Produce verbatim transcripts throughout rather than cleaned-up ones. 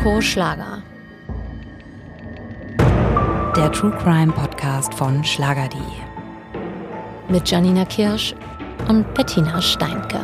Soko Schlager. Der True Crime Podcast von schlager punkt de. Mit Janina Kirsch und Bettina Steinke.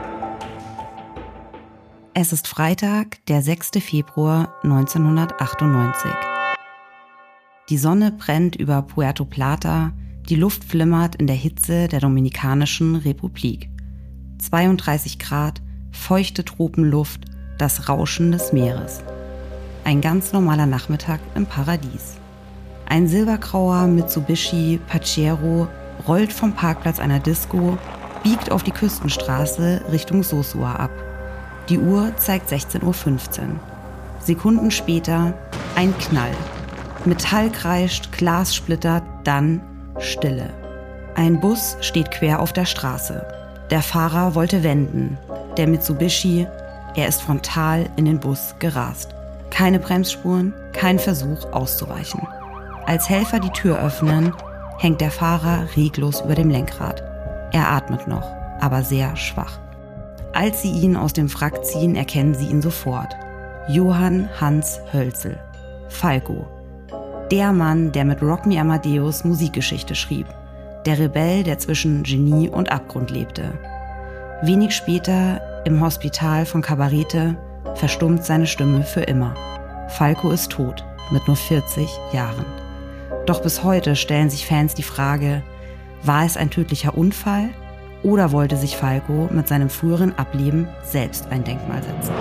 Es ist Freitag, der sechster Februar neunzehnhundertachtundneunzig. Die Sonne brennt über Puerto Plata, die Luft flimmert in der Hitze der Dominikanischen Republik. zweiunddreißig Grad, feuchte Tropenluft, das Rauschen des Meeres. Ein ganz normaler Nachmittag im Paradies. Ein silbergrauer Mitsubishi Pajero rollt vom Parkplatz einer Disco, biegt auf die Küstenstraße Richtung Sosua ab. Die Uhr zeigt sechzehn Uhr fünfzehn. Sekunden später ein Knall. Metall kreischt, Glas splittert, dann Stille. Ein Bus steht quer auf der Straße. Der Fahrer wollte wenden. Der Mitsubishi, er ist frontal in den Bus gerast. Keine Bremsspuren, kein Versuch auszuweichen. Als Helfer die Tür öffnen, hängt der Fahrer reglos über dem Lenkrad. Er atmet noch, aber sehr schwach. Als sie ihn aus dem Wrack ziehen, erkennen sie ihn sofort. Johann Hans Hölzel. Falco. Der Mann, der mit Rock Me Amadeus Musikgeschichte schrieb. Der Rebell, der zwischen Genie und Abgrund lebte. Wenig später, im Hospital von Cabarete, verstummt seine Stimme für immer. Falco ist tot, mit nur vierzig Jahren. Doch bis heute stellen sich Fans die Frage, war es ein tödlicher Unfall oder wollte sich Falco mit seinem früheren Ableben selbst ein Denkmal setzen?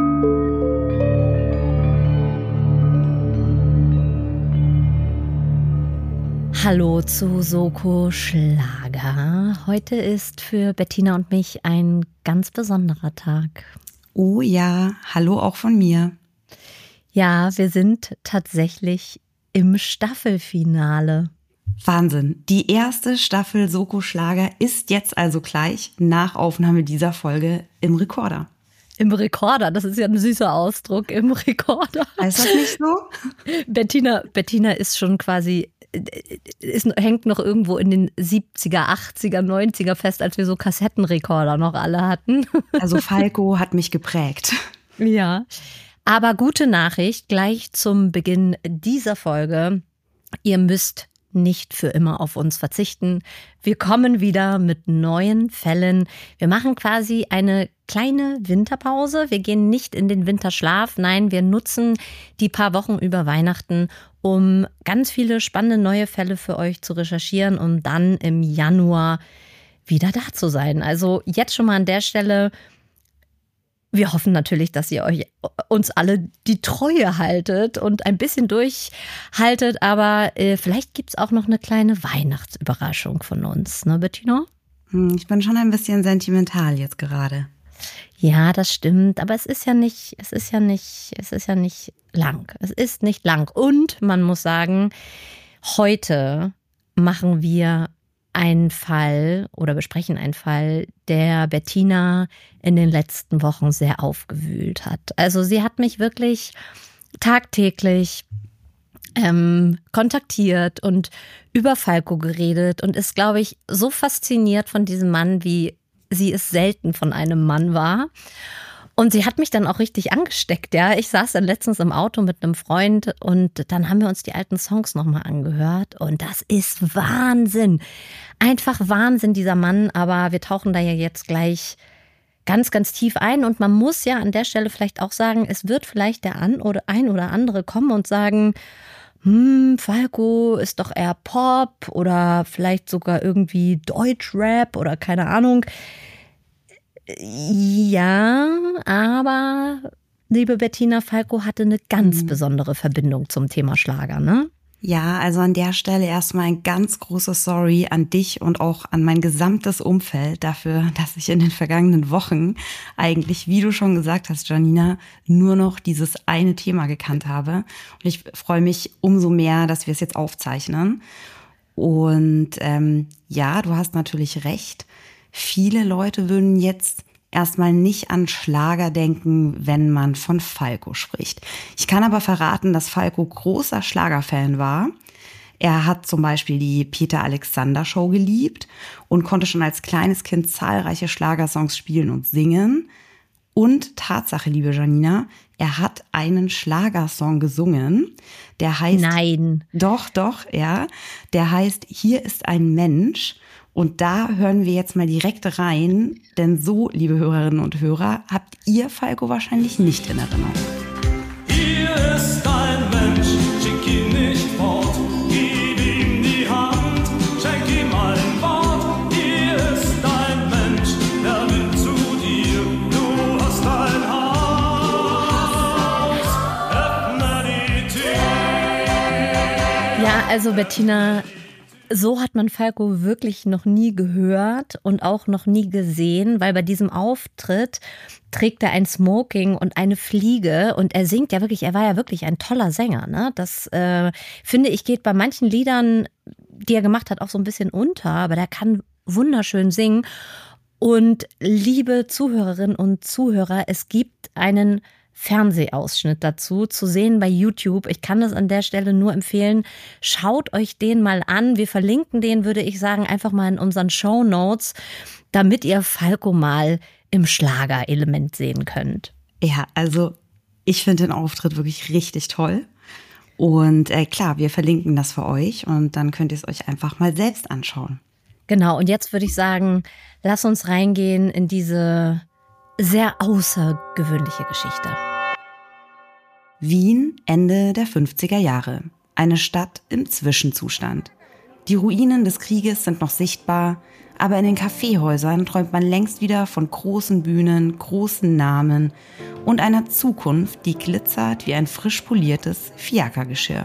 Hallo zu Soko Schlager. Heute ist für Bettina und mich ein ganz besonderer Tag. Oh ja, hallo auch von mir. Ja, wir sind tatsächlich im Staffelfinale. Wahnsinn. Die erste Staffel Soko Schlager ist jetzt also gleich nach Aufnahme dieser Folge im Rekorder. Im Rekorder, das ist ja ein süßer Ausdruck, im Rekorder. Ist das nicht so? Bettina, Bettina ist schon quasi, ist, hängt noch irgendwo in den siebziger, achtziger, neunziger fest, als wir so Kassettenrekorder noch alle hatten. Also Falco hat mich geprägt. Ja, aber gute Nachricht gleich zum Beginn dieser Folge. Ihr müsst nicht für immer auf uns verzichten. Wir kommen wieder mit neuen Fällen. Wir machen quasi eine kleine Winterpause. Wir gehen nicht in den Winterschlaf. Nein, wir nutzen die paar Wochen über Weihnachten, um ganz viele spannende neue Fälle für euch zu recherchieren, um dann im Januar wieder da zu sein. Also jetzt schon mal an der Stelle, wir hoffen natürlich, dass ihr euch uns alle die Treue haltet und ein bisschen durchhaltet, aber äh, vielleicht gibt es auch noch eine kleine Weihnachtsüberraschung von uns, ne Bettina? Ich bin schon ein bisschen sentimental jetzt gerade. Ja, das stimmt, aber es ist ja nicht, es ist ja nicht, es ist ja nicht lang. Es ist nicht lang. Und man muss sagen, heute machen wir einen Fall oder besprechen einen Fall, der Bettina in den letzten Wochen sehr aufgewühlt hat. Also sie hat mich wirklich tagtäglich ähm, kontaktiert und über Falco geredet und ist, glaube ich, so fasziniert von diesem Mann, wie sie es selten von einem Mann war. Und sie hat mich dann auch richtig angesteckt, ja. Ich saß dann letztens im Auto mit einem Freund und dann haben wir uns die alten Songs nochmal angehört und das ist Wahnsinn. Einfach Wahnsinn, dieser Mann, aber wir tauchen da ja jetzt gleich ganz, ganz tief ein und man muss ja an der Stelle vielleicht auch sagen, es wird vielleicht der an oder ein oder andere kommen und sagen, hm, Falco ist doch eher Pop oder vielleicht sogar irgendwie Deutschrap oder keine Ahnung. Ja, aber liebe Bettina, Falco hatte eine ganz mhm. besondere Verbindung zum Thema Schlager, ne? Ja, also an der Stelle erstmal ein ganz großes Sorry an dich und auch an mein gesamtes Umfeld dafür, dass ich in den vergangenen Wochen eigentlich, wie du schon gesagt hast, Janina, nur noch dieses eine Thema gekannt habe. Und ich freue mich umso mehr, dass wir es jetzt aufzeichnen. Und ähm, ja, du hast natürlich recht. Viele Leute würden jetzt erstmal nicht an Schlager denken, wenn man von Falco spricht. Ich kann aber verraten, dass Falco großer Schlagerfan war. Er hat zum Beispiel die Peter Alexander Show geliebt und konnte schon als kleines Kind zahlreiche Schlagersongs spielen und singen. Und Tatsache, liebe Janina, Er hat einen Schlagersong gesungen, der heißt... Nein. Doch, doch, ja. Der heißt Hier ist ein Mensch. Und da hören wir jetzt mal direkt rein, denn so, liebe Hörerinnen und Hörer, habt ihr Falco wahrscheinlich nicht in Erinnerung. Hier ist ein Mensch, schick ihn nicht fort, gib ihm die Hand, schenk ihm ein Wort. Hier ist ein Mensch, der will zu dir, du hast ein Haus, öffne die Tür. Ja, also Bettina, so hat man Falco wirklich noch nie gehört und auch noch nie gesehen, weil bei diesem Auftritt trägt er ein Smoking und eine Fliege und er singt ja wirklich, er war ja wirklich ein toller Sänger, ne? Das äh, finde ich geht bei manchen Liedern, die er gemacht hat, auch so ein bisschen unter, aber der kann wunderschön singen. Und liebe Zuhörerinnen und Zuhörer, es gibt einen Fernsehausschnitt dazu zu sehen bei YouTube. Ich kann das an der Stelle nur empfehlen. Schaut euch den mal an. Wir verlinken den, würde ich sagen, einfach mal in unseren Shownotes, damit ihr Falco mal im Schlagerelement sehen könnt. Ja, also ich finde den Auftritt wirklich richtig toll. Und äh, klar, wir verlinken das für euch und dann könnt ihr es euch einfach mal selbst anschauen. Genau, und jetzt würde ich sagen, lass uns reingehen in diese sehr außergewöhnliche Geschichte. Wien, Ende der fünfziger Jahre. Eine Stadt im Zwischenzustand. Die Ruinen des Krieges sind noch sichtbar, aber in den Kaffeehäusern träumt man längst wieder von großen Bühnen, großen Namen und einer Zukunft, die glitzert wie ein frisch poliertes Fiakergeschirr.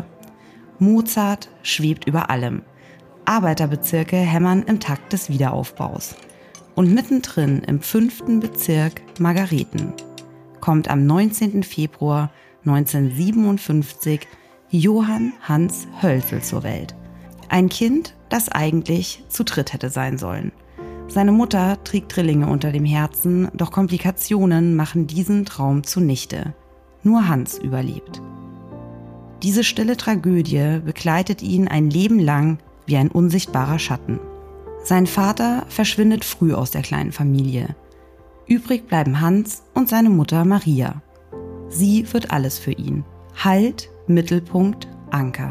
Mozart schwebt über allem. Arbeiterbezirke hämmern im Takt des Wiederaufbaus. Und mittendrin im fünften Bezirk Margareten kommt am neunzehnten Februar neunzehnhundertsiebenundfünfzig Johann Hans Hölzel zur Welt. Ein Kind, das eigentlich zu dritt hätte sein sollen. Seine Mutter trägt Drillinge unter dem Herzen, doch Komplikationen machen diesen Traum zunichte. Nur Hans überlebt. Diese stille Tragödie begleitet ihn ein Leben lang wie ein unsichtbarer Schatten. Sein Vater verschwindet früh aus der kleinen Familie. Übrig bleiben Hans und seine Mutter Maria. Sie wird alles für ihn. Halt, Mittelpunkt, Anker.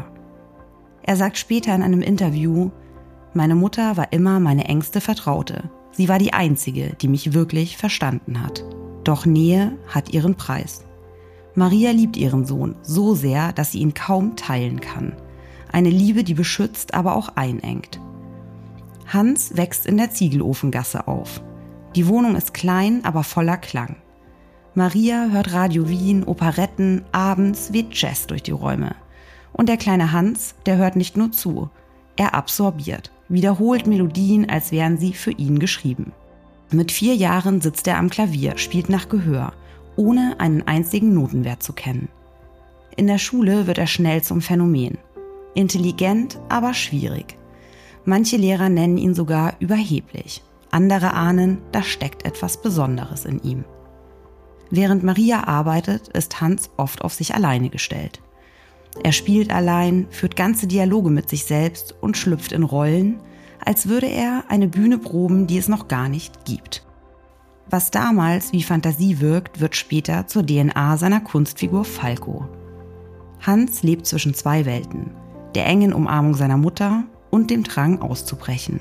Er sagt später in einem Interview: Meine Mutter war immer meine engste Vertraute. Sie war die einzige, die mich wirklich verstanden hat. Doch Nähe hat ihren Preis. Maria liebt ihren Sohn so sehr, dass sie ihn kaum teilen kann. Eine Liebe, die beschützt, aber auch einengt. Hans wächst in der Ziegelofengasse auf. Die Wohnung ist klein, aber voller Klang. Maria hört Radio Wien, Operetten, abends weht Jazz durch die Räume. Und der kleine Hans, der hört nicht nur zu, er absorbiert, wiederholt Melodien, als wären sie für ihn geschrieben. Mit vier Jahren sitzt er am Klavier, spielt nach Gehör, ohne einen einzigen Notenwert zu kennen. In der Schule wird er schnell zum Phänomen. Intelligent, aber schwierig. Manche Lehrer nennen ihn sogar überheblich. Andere ahnen, da steckt etwas Besonderes in ihm. Während Maria arbeitet, ist Hans oft auf sich alleine gestellt. Er spielt allein, führt ganze Dialoge mit sich selbst und schlüpft in Rollen, als würde er eine Bühne proben, die es noch gar nicht gibt. Was damals wie Fantasie wirkt, wird später zur D N A seiner Kunstfigur Falco. Hans lebt zwischen zwei Welten, der engen Umarmung seiner Mutter und dem Drang auszubrechen.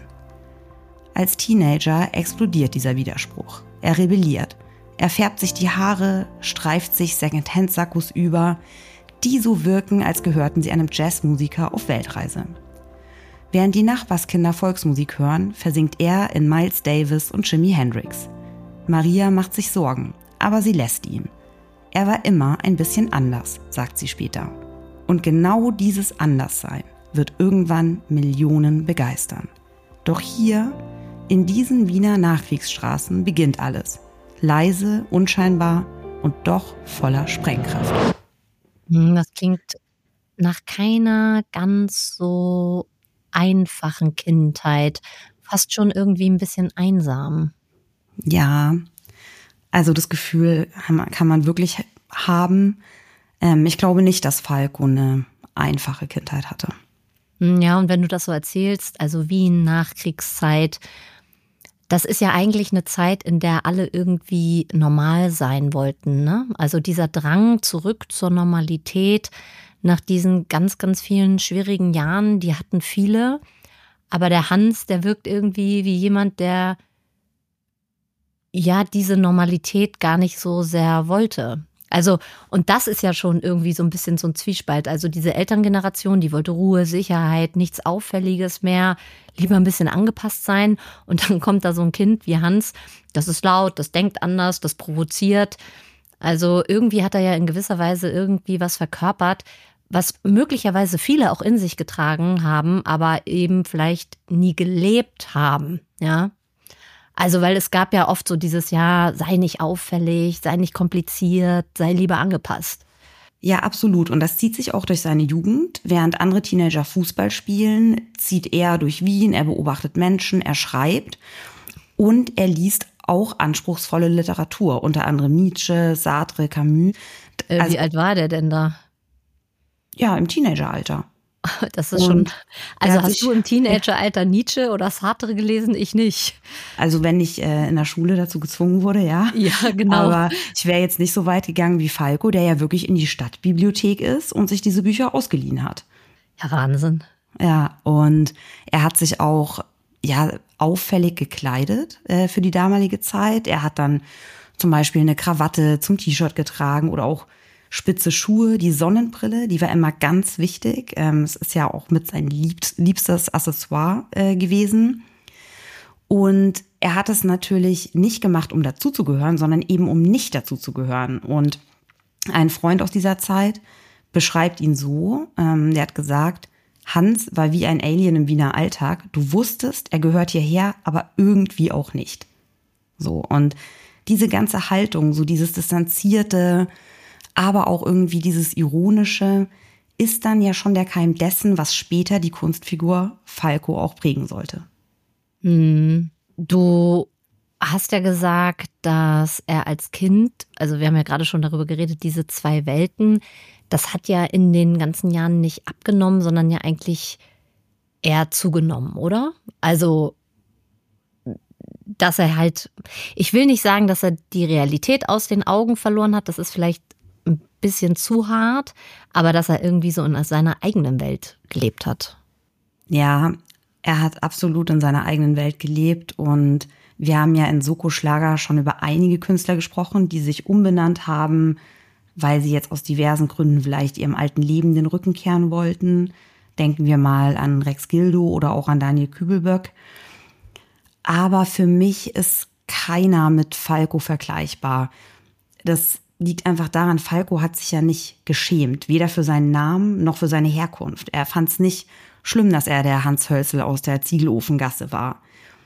Als Teenager explodiert dieser Widerspruch. Er rebelliert. Er färbt sich die Haare, streift sich Secondhand-Sakkos über, die so wirken, als gehörten sie einem Jazzmusiker auf Weltreise. Während die Nachbarskinder Volksmusik hören, versinkt er in Miles Davis und Jimi Hendrix. Maria macht sich Sorgen, aber sie lässt ihn. Er war immer ein bisschen anders, sagt sie später. Und genau dieses Anderssein wird irgendwann Millionen begeistern. Doch hier, in diesen Wiener Nachkriegsstraßen, beginnt alles. Leise, unscheinbar und doch voller Sprengkraft. Das klingt nach keiner ganz so einfachen Kindheit. Fast schon irgendwie ein bisschen einsam. Ja, also das Gefühl kann man wirklich haben. Ich glaube nicht, dass Falco eine einfache Kindheit hatte. Ja, und wenn du das so erzählst, also Wien, Nachkriegszeit, das ist ja eigentlich eine Zeit, in der alle irgendwie normal sein wollten, ne? Also dieser Drang zurück zur Normalität nach diesen ganz, ganz vielen schwierigen Jahren, die hatten viele. Aber der Hans, der wirkt irgendwie wie jemand, der ja diese Normalität gar nicht so sehr wollte. Also, und das ist ja schon irgendwie so ein bisschen so ein Zwiespalt. Also diese Elterngeneration, die wollte Ruhe, Sicherheit, nichts Auffälliges mehr, lieber ein bisschen angepasst sein. Und dann kommt da so ein Kind wie Hans, das ist laut, das denkt anders, das provoziert. Also irgendwie hat er ja in gewisser Weise irgendwie was verkörpert, was möglicherweise viele auch in sich getragen haben, aber eben vielleicht nie gelebt haben, ja. Also, weil es gab ja oft so dieses, ja, sei nicht auffällig, sei nicht kompliziert, sei lieber angepasst. Ja, absolut. Und das zieht sich auch durch seine Jugend. Während andere Teenager Fußball spielen, zieht er durch Wien, er beobachtet Menschen, er schreibt und er liest auch anspruchsvolle Literatur, unter anderem Nietzsche, Sartre, Camus. Äh, Also, wie alt war der denn da? ja, im Teenageralter. Das ist Und schon. er Also hat hast sich- du im Teenageralter Nietzsche oder Sartre gelesen? Ich nicht. Also wenn ich äh, in der Schule dazu gezwungen wurde, ja. Ja, genau. Aber ich wäre jetzt nicht so weit gegangen wie Falco, der ja wirklich in die Stadtbibliothek ist und sich diese Bücher ausgeliehen hat. Ja, Wahnsinn. Ja, und er hat sich auch ja auffällig gekleidet äh, für die damalige Zeit. Er hat dann zum Beispiel eine Krawatte zum T-Shirt getragen oder auch spitze Schuhe, die Sonnenbrille, die war immer ganz wichtig. Ähm, es ist ja auch mit sein liebst, liebstes Accessoire äh, gewesen. Und er hat es natürlich nicht gemacht, um dazuzugehören, sondern eben um nicht dazuzugehören. Und ein Freund aus dieser Zeit beschreibt ihn so, ähm, der hat gesagt, Hans war wie ein Alien im Wiener Alltag. Du wusstest, er gehört hierher, aber irgendwie auch nicht. So, und diese ganze Haltung, so dieses distanzierte, aber auch irgendwie dieses Ironische, ist dann ja schon der Keim dessen, was später die Kunstfigur Falco auch prägen sollte. Hm. Du hast ja gesagt, dass er als Kind, also wir haben ja gerade schon darüber geredet, diese zwei Welten, das hat ja in den ganzen Jahren nicht abgenommen, sondern ja eigentlich eher zugenommen, oder? Also, dass er halt, ich will nicht sagen, dass er die Realität aus den Augen verloren hat, das ist vielleicht ein bisschen zu hart, aber dass er irgendwie so in seiner eigenen Welt gelebt hat. Ja, er hat absolut in seiner eigenen Welt gelebt und wir haben ja in Soko Schlager schon über einige Künstler gesprochen, die sich umbenannt haben, weil sie jetzt aus diversen Gründen vielleicht ihrem alten Leben den Rücken kehren wollten. Denken wir mal an Rex Gildo oder auch an Daniel Kübelböck. Aber für mich ist keiner mit Falco vergleichbar. Das liegt einfach daran, Falco hat sich ja nicht geschämt, weder für seinen Namen noch für seine Herkunft. Er fand es nicht schlimm, dass er der Hans Hölzel aus der Ziegelofengasse war.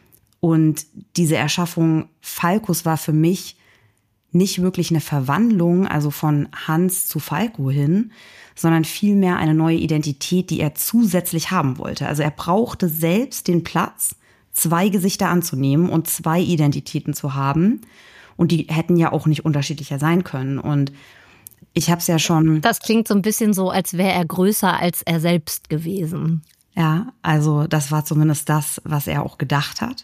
Und diese Erschaffung Falcos war für mich nicht wirklich eine Verwandlung, also von Hans zu Falco hin, sondern vielmehr eine neue Identität, die er zusätzlich haben wollte. Also er brauchte selbst den Platz, zwei Gesichter anzunehmen und zwei Identitäten zu haben. Und die hätten ja auch nicht unterschiedlicher sein können. Und ich habe es ja schon. Das klingt so ein bisschen so, als wäre er größer als er selbst gewesen. Ja, also das war zumindest das, was er auch gedacht hat.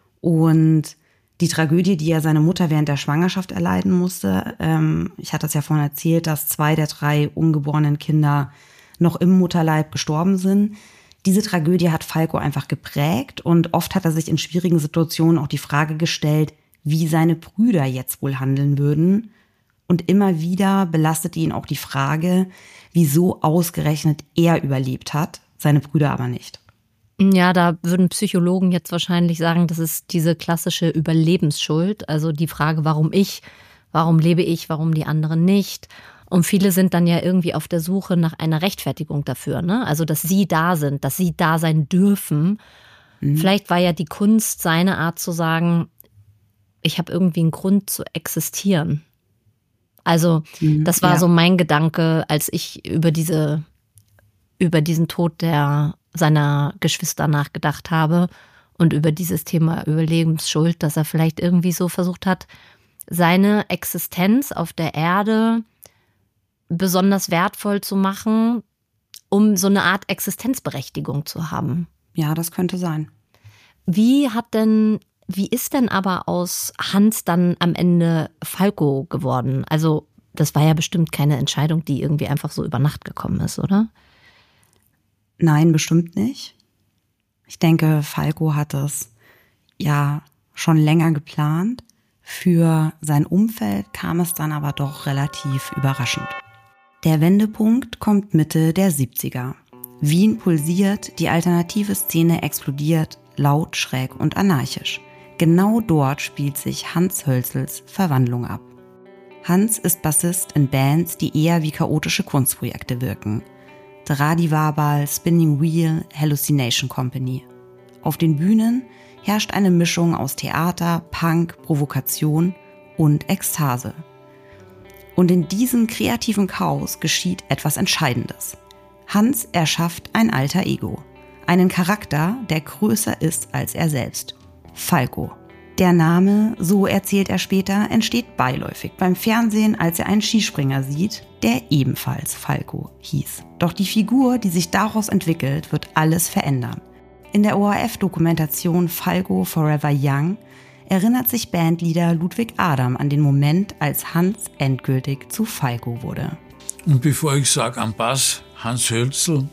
Und die Tragödie, die ja seine Mutter während der Schwangerschaft erleiden musste, ähm, ich hatte es ja vorhin erzählt, dass zwei der drei ungeborenen Kinder noch im Mutterleib gestorben sind. Diese Tragödie hat Falco einfach geprägt und oft hat er sich in schwierigen Situationen auch die Frage gestellt, wie seine Brüder jetzt wohl handeln würden. Und immer wieder belastete ihn auch die Frage, wieso ausgerechnet er überlebt hat, seine Brüder aber nicht. Ja, da würden Psychologen jetzt wahrscheinlich sagen, das ist diese klassische Überlebensschuld. Also die Frage, warum ich, warum lebe ich, warum die anderen nicht. Und viele sind dann ja irgendwie auf der Suche nach einer Rechtfertigung dafür, ne? Also, dass sie da sind, dass sie da sein dürfen. Mhm. Vielleicht war ja die Kunst seine Art zu sagen, ich habe irgendwie einen Grund zu existieren. Also mhm, das war ja so mein Gedanke, als ich über diese, über diesen Tod der seiner Geschwister nachgedacht habe und über dieses Thema Überlebensschuld, dass er vielleicht irgendwie so versucht hat, seine Existenz auf der Erde besonders wertvoll zu machen, um so eine Art Existenzberechtigung zu haben. Ja, das könnte sein. Wie hat denn Wie ist denn aber aus Hans dann am Ende Falco geworden? Also das war ja bestimmt keine Entscheidung, die irgendwie einfach so über Nacht gekommen ist, oder? Nein, bestimmt nicht. Ich denke, Falco hat es ja schon länger geplant. Für sein Umfeld kam es dann aber doch relativ überraschend. Der Wendepunkt kommt Mitte der siebziger. Wien pulsiert, die alternative Szene explodiert, laut, schräg und anarchisch. Genau dort spielt sich Hans Hölzels Verwandlung ab. Hans ist Bassist in Bands, die eher wie chaotische Kunstprojekte wirken. Dradi Wabal, Spinning Wheel, Hallucination Company. Auf den Bühnen herrscht eine Mischung aus Theater, Punk, Provokation und Ekstase. Und in diesem kreativen Chaos geschieht etwas Entscheidendes. Hans erschafft ein alter Ego. Einen Charakter, der größer ist als er selbst. Falco. Der Name, so erzählt er später, entsteht beiläufig beim Fernsehen, als er einen Skispringer sieht, der ebenfalls Falco hieß. Doch die Figur, die sich daraus entwickelt, wird alles verändern. In der O R F-Dokumentation Falco Forever Young erinnert sich Bandleader Ludwig Adam an den Moment, als Hans endgültig zu Falco wurde. Und bevor ich sage am Bass Hans Hölzel,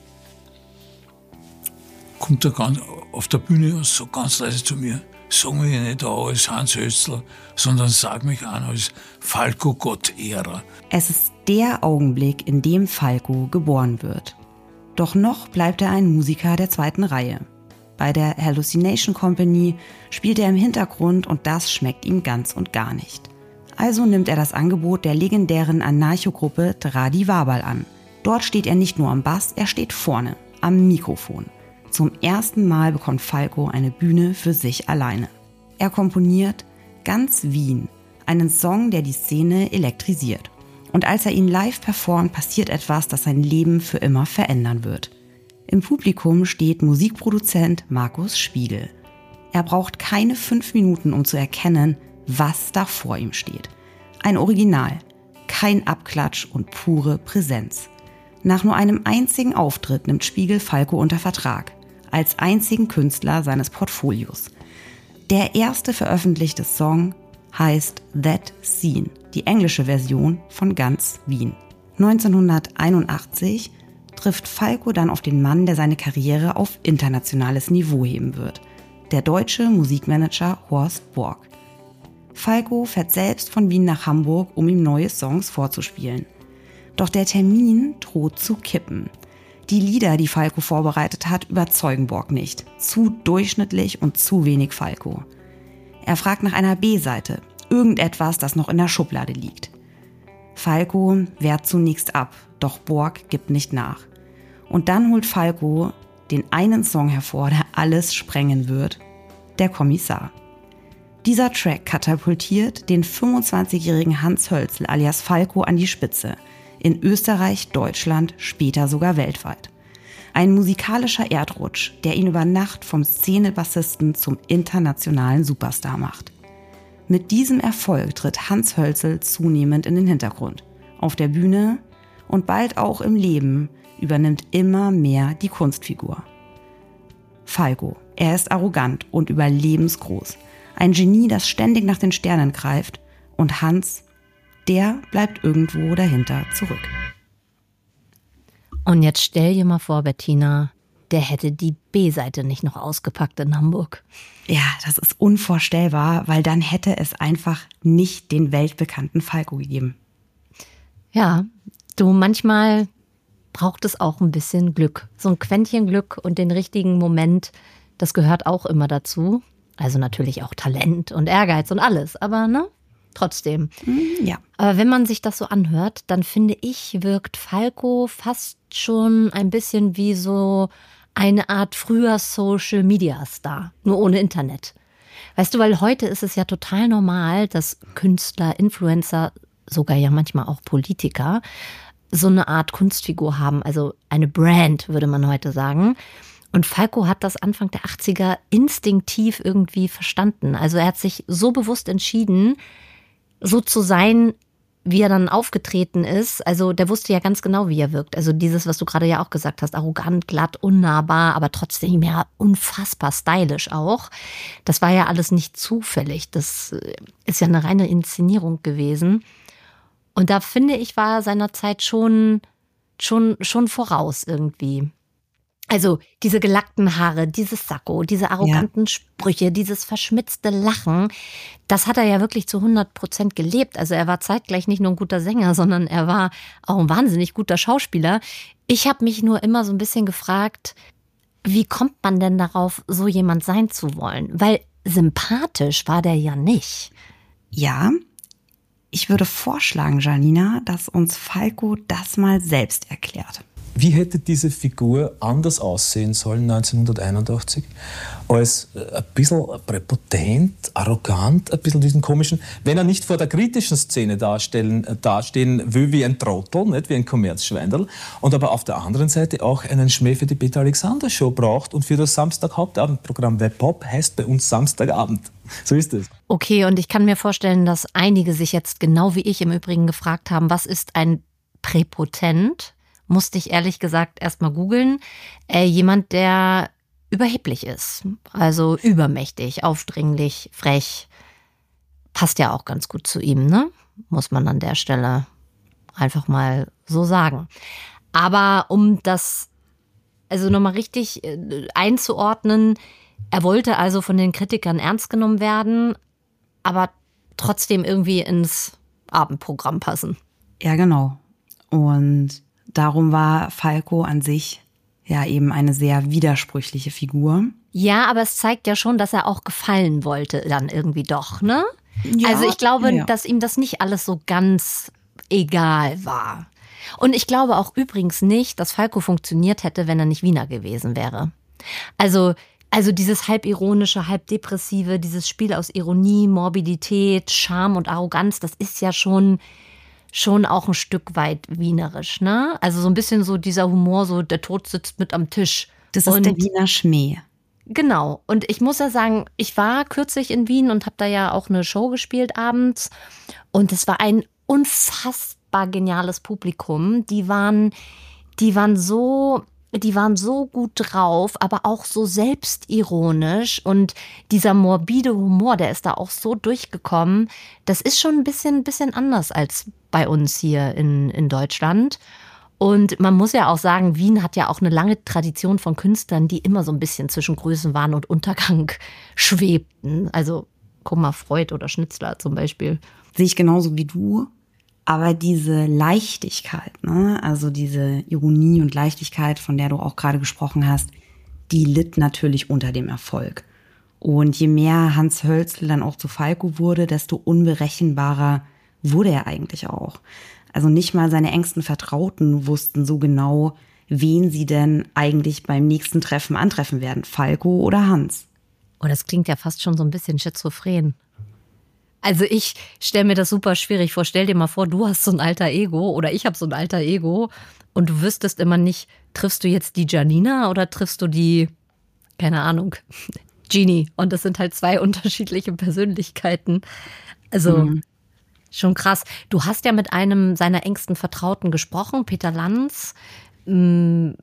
kommt er ganz auf der Bühne so ganz leise zu mir. Sag mich nicht an als Hans Hölzel, sondern sag mich an als Falco Gottehrer. Es ist der Augenblick, in dem Falco geboren wird. Doch noch bleibt er ein Musiker der zweiten Reihe. Bei der Hallucination Company spielt er im Hintergrund und das schmeckt ihm ganz und gar nicht. Also nimmt er das Angebot der legendären Anarcho-Gruppe Dradi Wabal an. Dort steht er nicht nur am Bass, er steht vorne, am Mikrofon. Zum ersten Mal bekommt Falco eine Bühne für sich alleine. Er komponiert Ganz Wien, einen Song, der die Szene elektrisiert. Und als er ihn live performt, passiert etwas, das sein Leben für immer verändern wird. Im Publikum steht Musikproduzent Markus Spiegel. Er braucht keine fünf Minuten, um zu erkennen, was da vor ihm steht. Ein Original, kein Abklatsch und pure Präsenz. Nach nur einem einzigen Auftritt nimmt Spiegel Falco unter Vertrag, als einzigen Künstler seines Portfolios. Der erste veröffentlichte Song heißt That Scene, die englische Version von Ganz Wien. neunzehnhunderteinundachtzig trifft Falco dann auf den Mann, der seine Karriere auf internationales Niveau heben wird. Der deutsche Musikmanager Horst Borg. Falco fährt selbst von Wien nach Hamburg, um ihm neue Songs vorzuspielen. Doch der Termin droht zu kippen. Die Lieder, die Falco vorbereitet hat, überzeugen Borg nicht. Zu durchschnittlich und zu wenig Falco. Er fragt nach einer B-Seite, irgendetwas, das noch in der Schublade liegt. Falco wehrt zunächst ab, doch Borg gibt nicht nach. Und dann holt Falco den einen Song hervor, der alles sprengen wird, der Kommissar. Dieser Track katapultiert den fünfundzwanzigjährigen Hans Hölzel alias Falco an die Spitze. In Österreich, Deutschland, später sogar weltweit. Ein musikalischer Erdrutsch, der ihn über Nacht vom Szenebassisten zum internationalen Superstar macht. Mit diesem Erfolg tritt Hans Hölzel zunehmend in den Hintergrund. Auf der Bühne und bald auch im Leben übernimmt immer mehr die Kunstfigur. Falco, er ist arrogant und überlebensgroß. Ein Genie, das ständig nach den Sternen greift. Und Hans, der bleibt irgendwo dahinter zurück. Und jetzt stell dir mal vor, Bettina, der hätte die B-Seite nicht noch ausgepackt in Hamburg. Ja, das ist unvorstellbar, weil dann hätte es einfach nicht den weltbekannten Falco gegeben. Ja, du, manchmal braucht es auch ein bisschen Glück. So ein Quäntchen Glück und den richtigen Moment, das gehört auch immer dazu. Also natürlich auch Talent und Ehrgeiz und alles, aber ne? Trotzdem. Ja. Aber wenn man sich das so anhört, dann finde ich, wirkt Falco fast schon ein bisschen wie so eine Art früher Social-Media-Star, nur ohne Internet. Weißt du, weil heute ist es ja total normal, dass Künstler, Influencer, sogar ja manchmal auch Politiker, so eine Art Kunstfigur haben, also eine Brand, würde man heute sagen. Und Falco hat das Anfang der achtziger instinktiv irgendwie verstanden. Also er hat sich so bewusst entschieden, so zu sein, wie er dann aufgetreten ist, also der wusste ja ganz genau, wie er wirkt. Also dieses, was du gerade ja auch gesagt hast, arrogant, glatt, unnahbar, aber trotzdem ja unfassbar stylisch auch. Das war ja alles nicht zufällig. Das ist ja eine reine Inszenierung gewesen. Und da finde ich, war er seiner Zeit schon, schon, schon voraus irgendwie. Also diese gelackten Haare, dieses Sakko, diese arroganten ja. Sprüche, dieses verschmitzte Lachen, das hat er ja wirklich zu hundert Prozent gelebt. Also er war zeitgleich nicht nur ein guter Sänger, sondern er war auch ein wahnsinnig guter Schauspieler. Ich habe mich nur immer so ein bisschen gefragt, wie kommt man denn darauf, so jemand sein zu wollen? Weil sympathisch war der ja nicht. Ja, ich würde vorschlagen, Janina, dass uns Falco das mal selbst erklärt. Wie hätte diese Figur anders aussehen sollen neunzehnhunderteinundachtzig? Als ein bisschen präpotent, arrogant, ein bisschen diesen komischen, wenn er nicht vor der kritischen Szene darstellen, dastehen will wie ein Trottel, nicht wie ein Kommerzschweindel, und aber auf der anderen Seite auch einen Schmäh für die Peter-Alexander-Show braucht und für das Samstag-Hauptabendprogramm, weil Pop heißt bei uns Samstagabend. So ist es. Okay, und ich kann mir vorstellen, dass einige sich jetzt genau wie ich im Übrigen gefragt haben, was ist ein Präpotent? Musste ich ehrlich gesagt erstmal googeln. Äh, jemand, der überheblich ist. Also übermächtig, aufdringlich, frech. Passt ja auch ganz gut zu ihm, ne? Muss man an der Stelle einfach mal so sagen. Aber um das also nochmal richtig einzuordnen, er wollte also von den Kritikern ernst genommen werden, aber trotzdem irgendwie ins Abendprogramm passen. Ja, genau. Und darum war Falco an sich ja eben eine sehr widersprüchliche Figur. Ja, aber es zeigt ja schon, dass er auch gefallen wollte dann irgendwie doch, ne? Ja, also ich glaube, ja. dass ihm das nicht alles so ganz egal war. Und ich glaube auch übrigens nicht, dass Falco funktioniert hätte, wenn er nicht Wiener gewesen wäre. Also, also dieses halb ironische, halb depressive, dieses Spiel aus Ironie, Morbidität, Charme und Arroganz, das ist ja schon... schon auch ein Stück weit wienerisch, ne? Also so ein bisschen so dieser Humor, so der Tod sitzt mit am Tisch. Das ist und der Wiener Schmäh. Genau. Und ich muss ja sagen, ich war kürzlich in Wien und habe da ja auch eine Show gespielt abends. Und es war ein unfassbar geniales Publikum. Die waren, die waren so... Die waren so gut drauf, aber auch so selbstironisch, und dieser morbide Humor, der ist da auch so durchgekommen. Das ist schon ein bisschen, bisschen anders als bei uns hier in, in Deutschland. Und man muss ja auch sagen, Wien hat ja auch eine lange Tradition von Künstlern, die immer so ein bisschen zwischen Größenwahn und Untergang schwebten. Also guck mal, Freud oder Schnitzler zum Beispiel. Sehe ich genauso wie du. Aber diese Leichtigkeit, ne, also diese Ironie und Leichtigkeit, von der du auch gerade gesprochen hast, die litt natürlich unter dem Erfolg. Und je mehr Hans Hölzl dann auch zu Falco wurde, desto unberechenbarer wurde er eigentlich auch. Also nicht mal seine engsten Vertrauten wussten so genau, wen sie denn eigentlich beim nächsten Treffen antreffen werden, Falco oder Hans. Oh, das klingt ja fast schon so ein bisschen schizophren. Also ich stelle mir das super schwierig vor. Stell dir mal vor, du hast so ein alter Ego oder ich habe so ein alter Ego und du wüsstest immer nicht, triffst du jetzt die Janina oder triffst du die, keine Ahnung, Genie. Und das sind halt zwei unterschiedliche Persönlichkeiten. Also mhm. schon krass. Du hast ja mit einem seiner engsten Vertrauten gesprochen, Peter Lanz. Die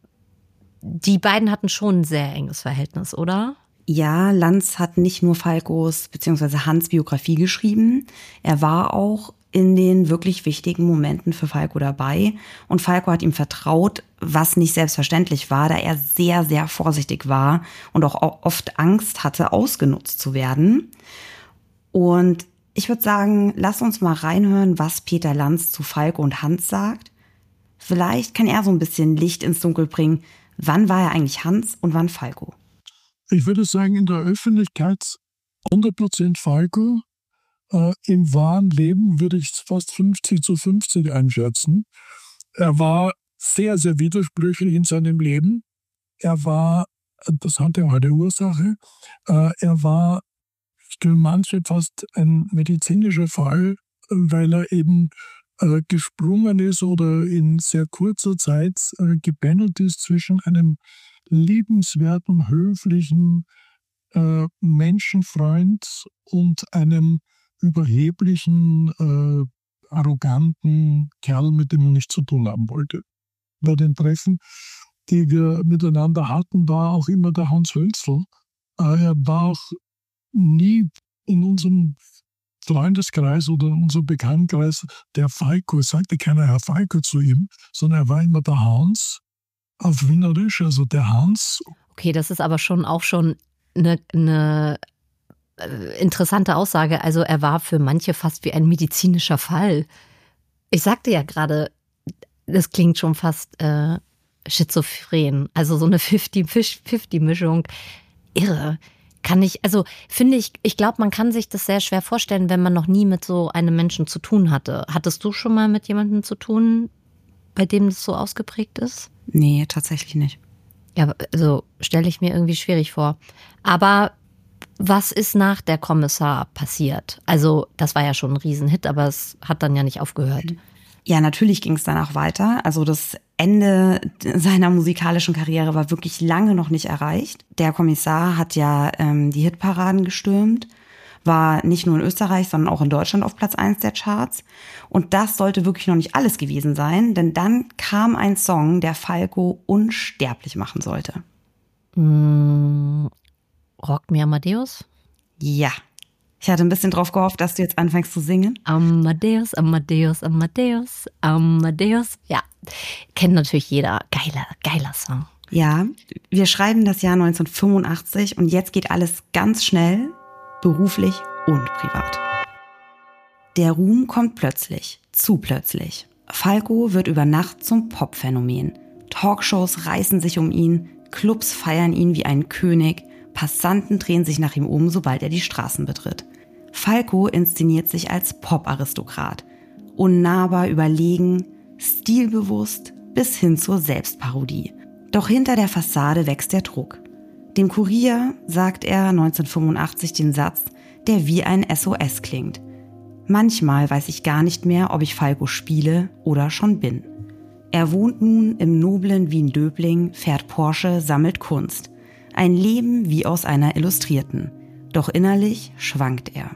beiden hatten schon ein sehr enges Verhältnis, oder? Ja, Lanz hat nicht nur Falcos bzw. Hans Biografie geschrieben. Er war auch in den wirklich wichtigen Momenten für Falco dabei. Und Falco hat ihm vertraut, was nicht selbstverständlich war, da er sehr, sehr vorsichtig war und auch oft Angst hatte, ausgenutzt zu werden. Und ich würde sagen, lass uns mal reinhören, was Peter Lanz zu Falco und Hans sagt. Vielleicht kann er so ein bisschen Licht ins Dunkel bringen. Wann war er eigentlich Hans und wann Falco? Ich würde sagen, in der Öffentlichkeit hundert Prozent Falco. Äh, Im wahren Leben würde ich es fast fünfzig zu fünfzig einschätzen. Er war sehr, sehr widersprüchlich in seinem Leben. Er war, das hatte auch eine Ursache, äh, er war für manche fast ein medizinischer Fall, weil er eben äh, gesprungen ist oder in sehr kurzer Zeit äh, gependelt ist zwischen einem liebenswerten, höflichen äh, Menschenfreund und einem überheblichen, äh, arroganten Kerl, mit dem man nichts zu tun haben wollte. Bei den Treffen, die wir miteinander hatten, war auch immer der Hans Hölzl. Er war auch nie in unserem Freundeskreis oder in unserem Bekanntenkreis der Falco. Es sagte keiner Herr Falco zu ihm, sondern er war immer der Hans auf Wienerisch, also der Hans. Okay, das ist aber schon auch schon eine, eine interessante Aussage. Also er war für manche fast wie ein medizinischer Fall. Ich sagte ja gerade, das klingt schon fast äh, schizophren. Also so eine fünfzig-fünfzig-Mischung. Irre. Kann ich, also finde ich, ich glaube, man kann sich das sehr schwer vorstellen, wenn man noch nie mit so einem Menschen zu tun hatte. Hattest du schon mal mit jemandem zu tun, bei dem das so ausgeprägt ist? Nee, tatsächlich nicht. Ja, also stelle ich mir irgendwie schwierig vor. Aber was ist nach der Kommissar passiert? Also das war ja schon ein Riesenhit, aber es hat dann ja nicht aufgehört. Ja, natürlich ging es danach weiter. Also das Ende seiner musikalischen Karriere war wirklich lange noch nicht erreicht. Der Kommissar hat ja ähm, die Hitparaden gestürmt, war nicht nur in Österreich, sondern auch in Deutschland auf Platz eins der Charts. Und das sollte wirklich noch nicht alles gewesen sein, denn dann kam ein Song, der Falco unsterblich machen sollte. Mm, Rock Me Amadeus? Ja. Ich hatte ein bisschen drauf gehofft, dass du jetzt anfängst zu singen. Amadeus, Amadeus, Amadeus, Amadeus. Ja, kennt natürlich jeder. Geiler, geiler Song. Ja, wir schreiben das Jahr neunzehnhundertfünfundachtzig und jetzt geht alles ganz schnell, beruflich und privat. Der Ruhm kommt plötzlich, zu plötzlich. Falco wird über Nacht zum Popphänomen. Talkshows reißen sich um ihn, Clubs feiern ihn wie einen König, Passanten drehen sich nach ihm um, sobald er die Straßen betritt. Falco inszeniert sich als Pop-Aristokrat. Unnahbar, überlegen, stilbewusst bis hin zur Selbstparodie. Doch hinter der Fassade wächst der Druck. Dem Kurier sagt er neunzehnhundertfünfundachtzig den Satz, der wie ein S O S klingt. Manchmal weiß ich gar nicht mehr, ob ich Falco spiele oder schon bin. Er wohnt nun im noblen Wien-Döbling, fährt Porsche, sammelt Kunst. Ein Leben wie aus einer Illustrierten. Doch innerlich schwankt er.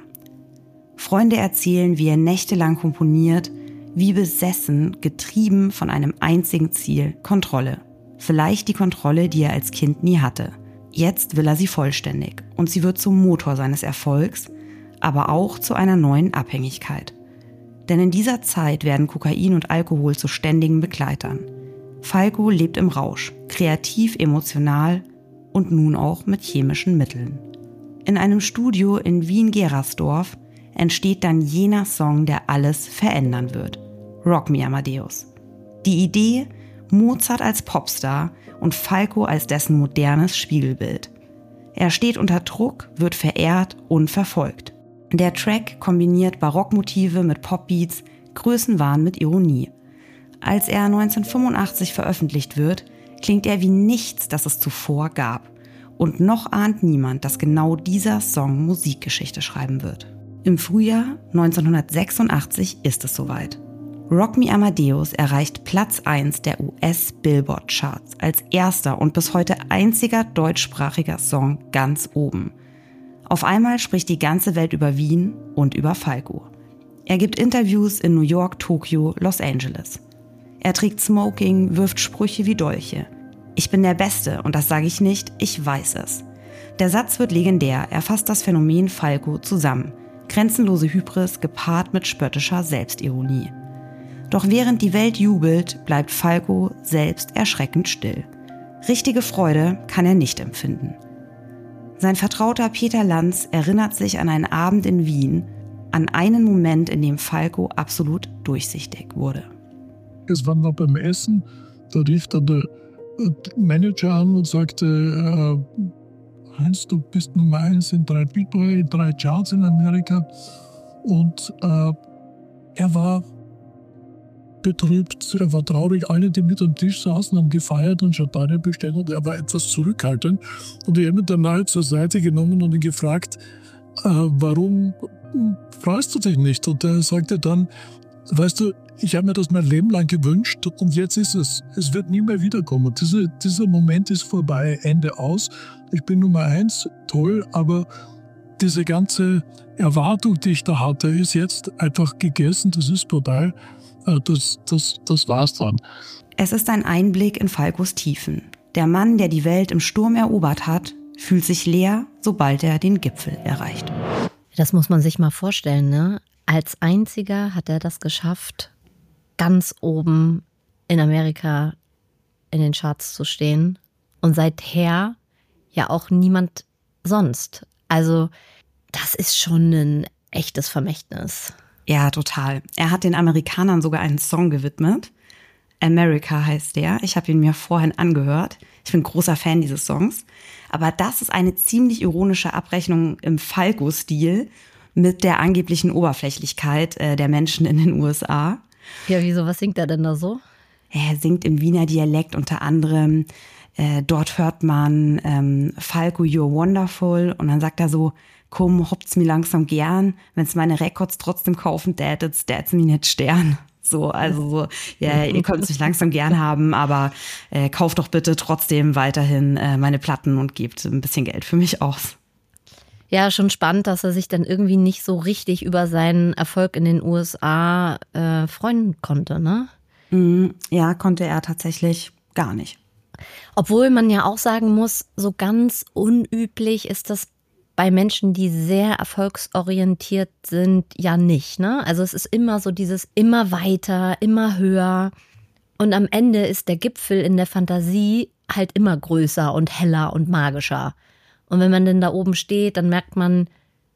Freunde erzählen, wie er nächtelang komponiert, wie besessen, getrieben von einem einzigen Ziel, Kontrolle. Vielleicht die Kontrolle, die er als Kind nie hatte. Jetzt will er sie vollständig und sie wird zum Motor seines Erfolgs, aber auch zu einer neuen Abhängigkeit. Denn in dieser Zeit werden Kokain und Alkohol zu ständigen Begleitern. Falco lebt im Rausch, kreativ, emotional und nun auch mit chemischen Mitteln. In einem Studio in Wien-Gerasdorf entsteht dann jener Song, der alles verändern wird. Rock Me Amadeus. Die Idee, Mozart als Popstar und Falco als dessen modernes Spiegelbild. Er steht unter Druck, wird verehrt und verfolgt. Der Track kombiniert Barockmotive mit Popbeats, Größenwahn mit Ironie. Als er neunzehnhundertfünfundachtzig veröffentlicht wird, klingt er wie nichts, das es zuvor gab. Und noch ahnt niemand, dass genau dieser Song Musikgeschichte schreiben wird. Im Frühjahr neunzehnhundertsechsundachtzig ist es soweit. Rock Me Amadeus erreicht Platz eins der U S-Billboard-Charts als erster und bis heute einziger deutschsprachiger Song ganz oben. Auf einmal spricht die ganze Welt über Wien und über Falco. Er gibt Interviews in New York, Tokio, Los Angeles. Er trägt Smoking, wirft Sprüche wie Dolche. Ich bin der Beste und das sage ich nicht, ich weiß es. Der Satz wird legendär, er fasst das Phänomen Falco zusammen. Grenzenlose Hybris gepaart mit spöttischer Selbstironie. Doch während die Welt jubelt, bleibt Falco selbst erschreckend still. Richtige Freude kann er nicht empfinden. Sein Vertrauter Peter Lanz erinnert sich an einen Abend in Wien, an einen Moment, in dem Falco absolut durchsichtig wurde. Es war noch beim Essen, da rief dann der Manager an und sagte, äh, Heinz, du bist Nummer eins in drei Billboard, in drei Charts in Amerika. Und äh, er war betrübt, er war traurig. Alle, die mit am Tisch saßen, haben gefeiert und Champagner bestellt und er war etwas zurückhaltend. Und ich habe ihn dann nahe zur Seite genommen und ihn gefragt, äh, warum freust du dich nicht? Und er sagte dann, weißt du, ich habe mir das mein Leben lang gewünscht und jetzt ist es. Es wird nie mehr wiederkommen. Diese, dieser Moment ist vorbei, Ende aus. Ich bin Nummer eins, toll, aber diese ganze Erwartung, die ich da hatte, ist jetzt einfach gegessen. Das ist vorbei. Das, das, das war's dann. Es ist ein Einblick in Falcos Tiefen. Der Mann, der die Welt im Sturm erobert hat, fühlt sich leer, sobald er den Gipfel erreicht. Das muss man sich mal vorstellen, ne? Als einziger hat er das geschafft, ganz oben in Amerika in den Charts zu stehen. Und seither ja auch niemand sonst. Also das ist schon ein echtes Vermächtnis. Ja, total. Er hat den Amerikanern sogar einen Song gewidmet. America heißt der. Ich habe ihn mir vorhin angehört. Ich bin großer Fan dieses Songs. Aber das ist eine ziemlich ironische Abrechnung im Falco-Stil mit der angeblichen Oberflächlichkeit äh, der Menschen in den U S A. Ja, wieso? Was singt er denn da so? Er singt im Wiener Dialekt unter anderem. Äh, dort hört man ähm, Falco, you're wonderful. Und dann sagt er so, komm, habt's mir langsam gern. Wenn's meine Records trotzdem kaufen tätet, tät's mir nicht Stern. So, also so, ja, ihr könnt es mich langsam gern haben, aber äh, kauft doch bitte trotzdem weiterhin äh, meine Platten und gebt ein bisschen Geld für mich aus. Ja, schon spannend, dass er sich dann irgendwie nicht so richtig über seinen Erfolg in den U S A äh, freuen konnte, ne? Mhm, ja, konnte er tatsächlich gar nicht. Obwohl man ja auch sagen muss, so ganz unüblich ist das bei Menschen, die sehr erfolgsorientiert sind, ja nicht, ne? Also es ist immer so dieses immer weiter, immer höher. Und am Ende ist der Gipfel in der Fantasie halt immer größer und heller und magischer. Und wenn man denn da oben steht, dann merkt man,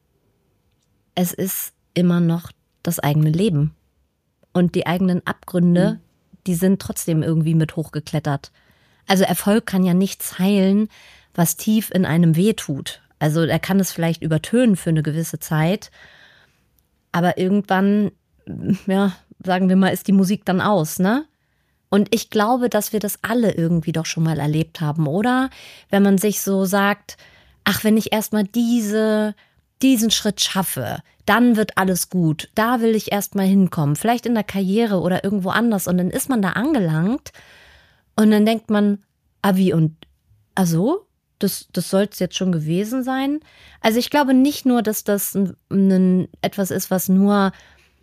es ist immer noch das eigene Leben. Und die eigenen Abgründe, mhm. die sind trotzdem irgendwie mit hochgeklettert. Also Erfolg kann ja nichts heilen, was tief in einem wehtut. Also er kann es vielleicht übertönen für eine gewisse Zeit, aber irgendwann, ja, sagen wir mal, ist die Musik dann aus, ne? Und ich glaube, dass wir das alle irgendwie doch schon mal erlebt haben, oder? Wenn man sich so sagt, ach, wenn ich erstmal diese, diesen Schritt schaffe, dann wird alles gut. Da will ich erstmal hinkommen, vielleicht in der Karriere oder irgendwo anders. Und dann ist man da angelangt und dann denkt man, ah wie und, ah so? Das, das soll es jetzt schon gewesen sein. Also ich glaube nicht nur, dass das ein, ein, etwas ist, was nur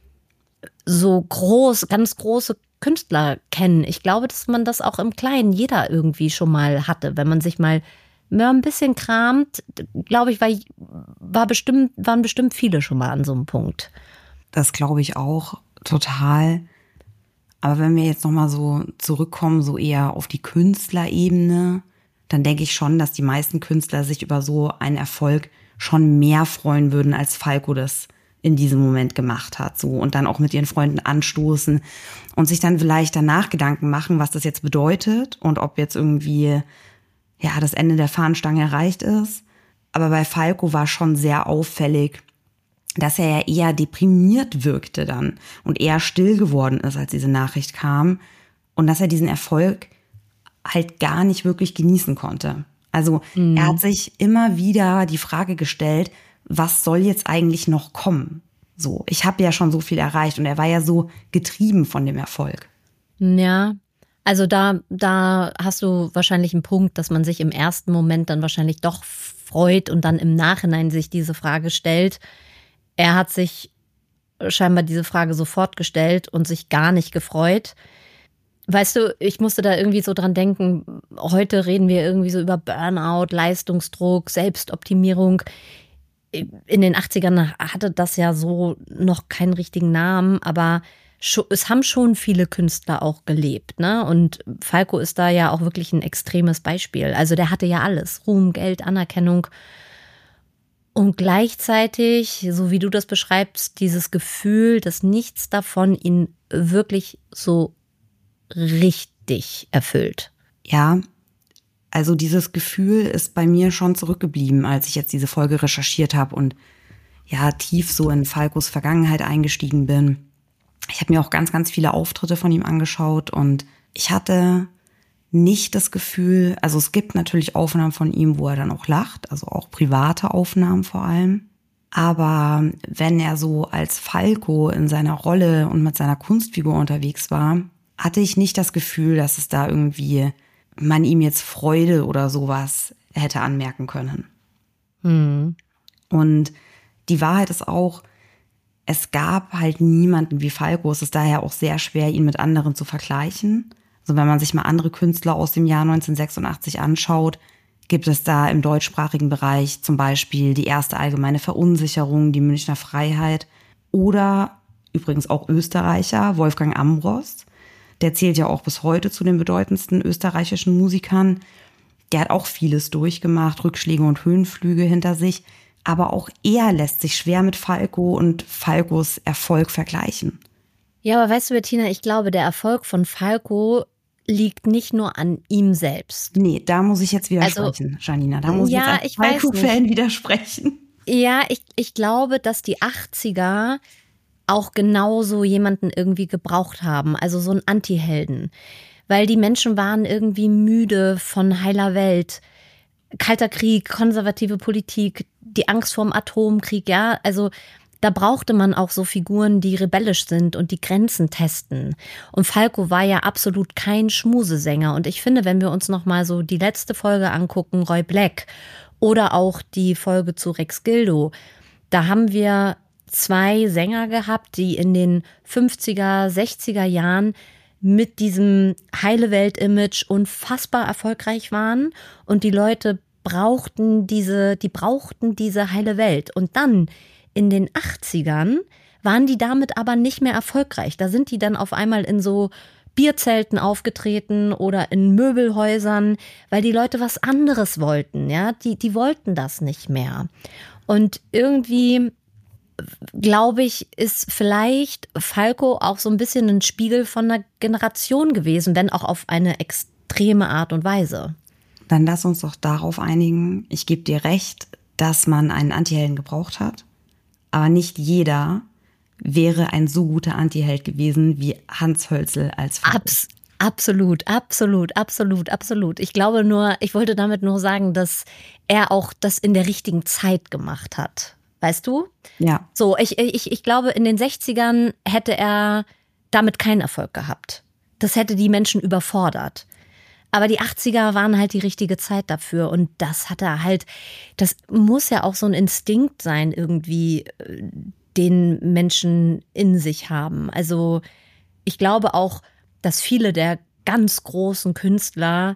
so groß, ganz große Künstler kennen. Ich glaube, dass man das auch im Kleinen jeder irgendwie schon mal hatte. Wenn man sich mal ja, ein bisschen kramt, glaube ich, war, war bestimmt, waren bestimmt viele schon mal an so einem Punkt. Das glaube ich auch total. Aber wenn wir jetzt nochmal so zurückkommen, so eher auf die Künstlerebene, dann denke ich schon, dass die meisten Künstler sich über so einen Erfolg schon mehr freuen würden, als Falco das in diesem Moment gemacht hat. So, und dann auch mit ihren Freunden anstoßen und sich dann vielleicht danach Gedanken machen, was das jetzt bedeutet und ob jetzt irgendwie ja das Ende der Fahnenstange erreicht ist. Aber bei Falco war schon sehr auffällig, dass er ja eher deprimiert wirkte dann und eher still geworden ist, als diese Nachricht kam. Und dass er diesen Erfolg halt gar nicht wirklich genießen konnte. Also mhm. er hat sich immer wieder die Frage gestellt, was soll jetzt eigentlich noch kommen? So, ich habe ja schon so viel erreicht und er war ja so getrieben von dem Erfolg. Ja, also da, da hast du wahrscheinlich einen Punkt, dass man sich im ersten Moment dann wahrscheinlich doch freut und dann im Nachhinein sich diese Frage stellt. Er hat sich scheinbar diese Frage sofort gestellt und sich gar nicht gefreut. Weißt du, ich musste da irgendwie so dran denken, heute reden wir irgendwie so über Burnout, Leistungsdruck, Selbstoptimierung. In den achtzigern hatte das ja so noch keinen richtigen Namen, aber es haben schon viele Künstler auch gelebt, ne? Und Falco ist da ja auch wirklich ein extremes Beispiel. Also der hatte ja alles, Ruhm, Geld, Anerkennung. Und gleichzeitig, so wie du das beschreibst, dieses Gefühl, dass nichts davon ihn wirklich so richtig erfüllt. Ja, also dieses Gefühl ist bei mir schon zurückgeblieben, als ich jetzt diese Folge recherchiert habe und ja tief so in Falcos Vergangenheit eingestiegen bin. Ich habe mir auch ganz, ganz viele Auftritte von ihm angeschaut und ich hatte nicht das Gefühl, also es gibt natürlich Aufnahmen von ihm, wo er dann auch lacht, also auch private Aufnahmen vor allem. Aber wenn er so als Falco in seiner Rolle und mit seiner Kunstfigur unterwegs war, hatte ich nicht das Gefühl, dass es da irgendwie man ihm jetzt Freude oder sowas hätte anmerken können. Hm. Und die Wahrheit ist auch, es gab halt niemanden wie Falco. Es ist daher auch sehr schwer, ihn mit anderen zu vergleichen. Also wenn man sich mal andere Künstler aus dem Jahr neunzehnhundertsechsundachtzig anschaut, gibt es da im deutschsprachigen Bereich zum Beispiel die erste allgemeine Verunsicherung, die Münchner Freiheit oder übrigens auch Österreicher, Wolfgang Ambros. Der zählt ja auch bis heute zu den bedeutendsten österreichischen Musikern. Der hat auch vieles durchgemacht, Rückschläge und Höhenflüge hinter sich. Aber auch er lässt sich schwer mit Falco und Falcos Erfolg vergleichen. Ja, aber weißt du, Bettina, ich glaube, der Erfolg von Falco liegt nicht nur an ihm selbst. Nee, da muss ich jetzt widersprechen, also, Janina. Da muss ja, ich jetzt als Falco-Fan widersprechen. Ja, ich, ich glaube, dass die achtziger auch genauso jemanden irgendwie gebraucht haben. Also so einen Anti-Helden. Weil die Menschen waren irgendwie müde von heiler Welt. Kalter Krieg, konservative Politik, die Angst vorm Atomkrieg, ja. Also da brauchte man auch so Figuren, die rebellisch sind und die Grenzen testen. Und Falco war ja absolut kein Schmusesänger. Und ich finde, wenn wir uns noch mal so die letzte Folge angucken, Roy Black, oder auch die Folge zu Rex Gildo, da haben wir zwei Sänger gehabt, die in den fünfziger, sechziger Jahren mit diesem Heile-Welt-Image unfassbar erfolgreich waren. Und die Leute brauchten diese, die brauchten diese heile Welt. Und dann in den achtzigern waren die damit aber nicht mehr erfolgreich. Da sind die dann auf einmal in so Bierzelten aufgetreten oder in Möbelhäusern, weil die Leute was anderes wollten. Ja, die, die wollten das nicht mehr. Und irgendwie, glaube ich, ist vielleicht Falco auch so ein bisschen ein Spiegel von einer Generation gewesen, wenn auch auf eine extreme Art und Weise. Dann lass uns doch darauf einigen, ich gebe dir recht, dass man einen Antihelden gebraucht hat. Aber nicht jeder wäre ein so guter Antiheld gewesen wie Hans Hölzel als Falco. Abs- absolut, absolut, absolut, absolut. Ich glaube nur, ich wollte damit nur sagen, dass er auch das in der richtigen Zeit gemacht hat. Weißt du? Ja. So, ich, ich, ich glaube, in den sechzigern hätte er damit keinen Erfolg gehabt. Das hätte die Menschen überfordert. Aber die achtziger waren halt die richtige Zeit dafür. Und das hat er halt, das muss ja auch so ein Instinkt sein, irgendwie, den Menschen in sich haben. Also ich glaube auch, dass viele der ganz großen Künstler